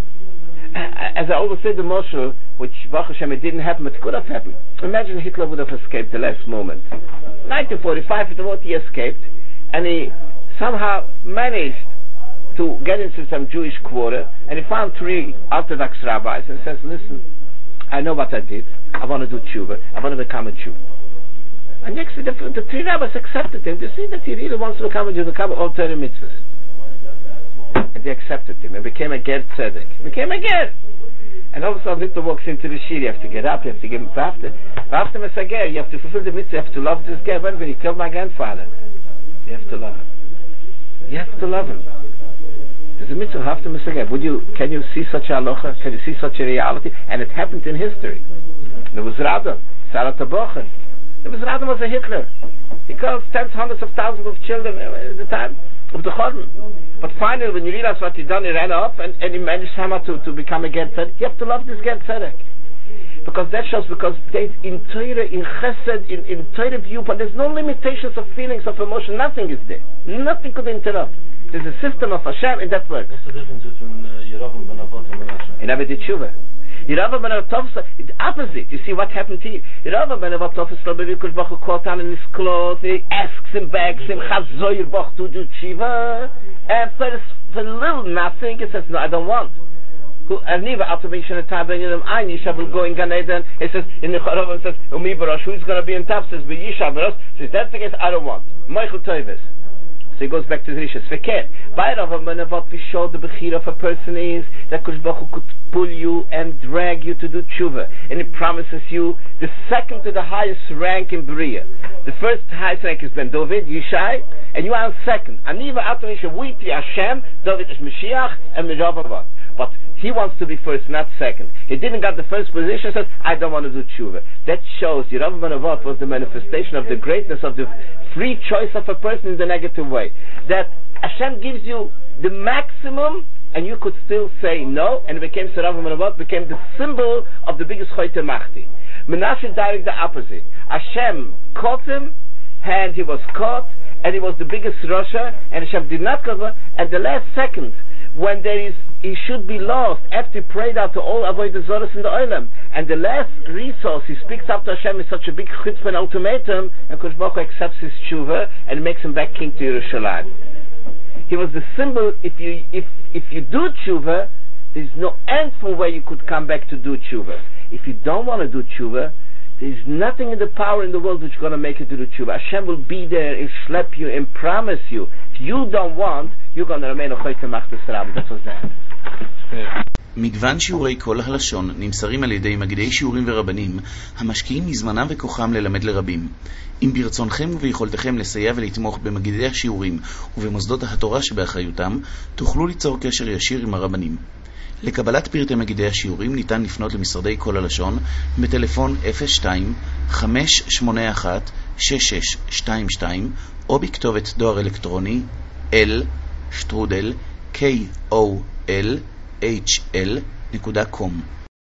As I always say, the Moshe, which Baruch Hashem, it didn't happen, but it could have happened. Imagine Hitler would have escaped the last moment. nineteen forty-five, after what he escaped, and he somehow managed to get into some Jewish quarter, and he found three Orthodox rabbis, and says, listen, I know what I did. I want to do tshuva. I want to become a Jew. And next, the, the three rabbis accepted him. They see that he really wants to become a Jew, to become all Torah mitzvahs. And they accepted him and became a ger tzedek. Became a ger. And all of a sudden, Hitler walks into the shir. You have to get up. You have to give him vafta. Vafta mesager. You have to fulfill the mitzvah. You have to love this ger. When he killed my grandfather, you have to love him. You have to love him. There's a mitzvah. Vafta mesager. Would you? Can you see such a halacha? Can you see such a reality? And it happened in history. There was Rada, Sarah Tabochen. There was Rada was a Hitler. He killed tens, hundreds of thousands of children at the time of the Chorban. But finally, when you realize what he done, he ran up and, and he managed somehow to, to become a ger tzedek. You have to love this ger tzedek. Because that shows, because they, in Torah, in Chesed, in, in Torah viewpoint, there's no limitations of feelings, of emotion. Nothing is there. Nothing could interrupt. There's a system of Hashem, and that works. What's the difference between Yeravim ben Avot and Menashe? In Avedit Tshuva. Yeravim ben Avot, it's opposite. You see what happened to you. Yeravim ben Avot, Kodesh Baruch Hu caught on in his clothes, he asks him, begs him, Chazoyer Baruch to do Tshuva, and for, for little nothing, he says, no, I don't want. who Aniva after being in the time bringing them ein Yisha will go in Gan Eden. He says in the Charav says Umi Barosh, who's going to be in top? Says be Yisha Barosh. Says that's the case. I don't want. Michael Toivis. So he goes back to the Rishas. Verkehrt. By Rav Menavot, we show the Bechira of a person is that Kosh Baruch Hu could pull you and drag you to do tshuva, and it promises you the second to the highest rank in Bria. The first highest rank is Ben David, Yishai, and you are on second. Aniva Atanisha Witi Hashem, David is Mashiach, and Mejavavat. But he wants to be first, not second. He didn't got the first position, says, I don't want to do tshuva. That shows Yerav Menavot was the manifestation of the greatness of the free choice of a person in the negative way. That Hashem gives you the maximum, and you could still say no, and it became Serav Menavot, became the symbol of the biggest Choyte Machti. Menashe direct the opposite. Hashem caught him, and he was caught, and he was the biggest Rasha, and Hashem did not caught him, and the last second, when there is, he should be lost, after he prayed out to all Avodah Zoros in the Olam, and the last resource, he speaks up to Hashem in such a big chutzpah and ultimatum, and Kosh Baruch Hu accepts his tshuva, and makes him back king to Yerushalayim. He was the symbol, if you if if you do tshuva, there's no end for where you could come back to do tshuva. If you don't want to do tshuva, there's nothing in the power in the world which is going to make you do tshuva. Hashem will be there and schlep you and promise you. If you don't want, you're going to remain a choyte machtes rab. That was that. מגוון שיעורי כל הלשון נמסרים על ידי מגידי שיעורים ורבנים המשקיעים מזמנם וכוחם ללמד לרבים. אם ברצונכם וביכולתכם לסייע ולתמוך במגידי השיעורים ובמוסדות התורה שבאחריותם, תוכלו ליצור קשר ישיר עם הרבנים. לקבלת פרטי מגידי השיעורים ניתן לפנות למשרדי כל הלשון בטלפון אפס שתיים חמש שמונה אחת שש שש שתיים שתיים או בכתובת דואר אלקטרוני l שטרודל k o l h l נקודה קום.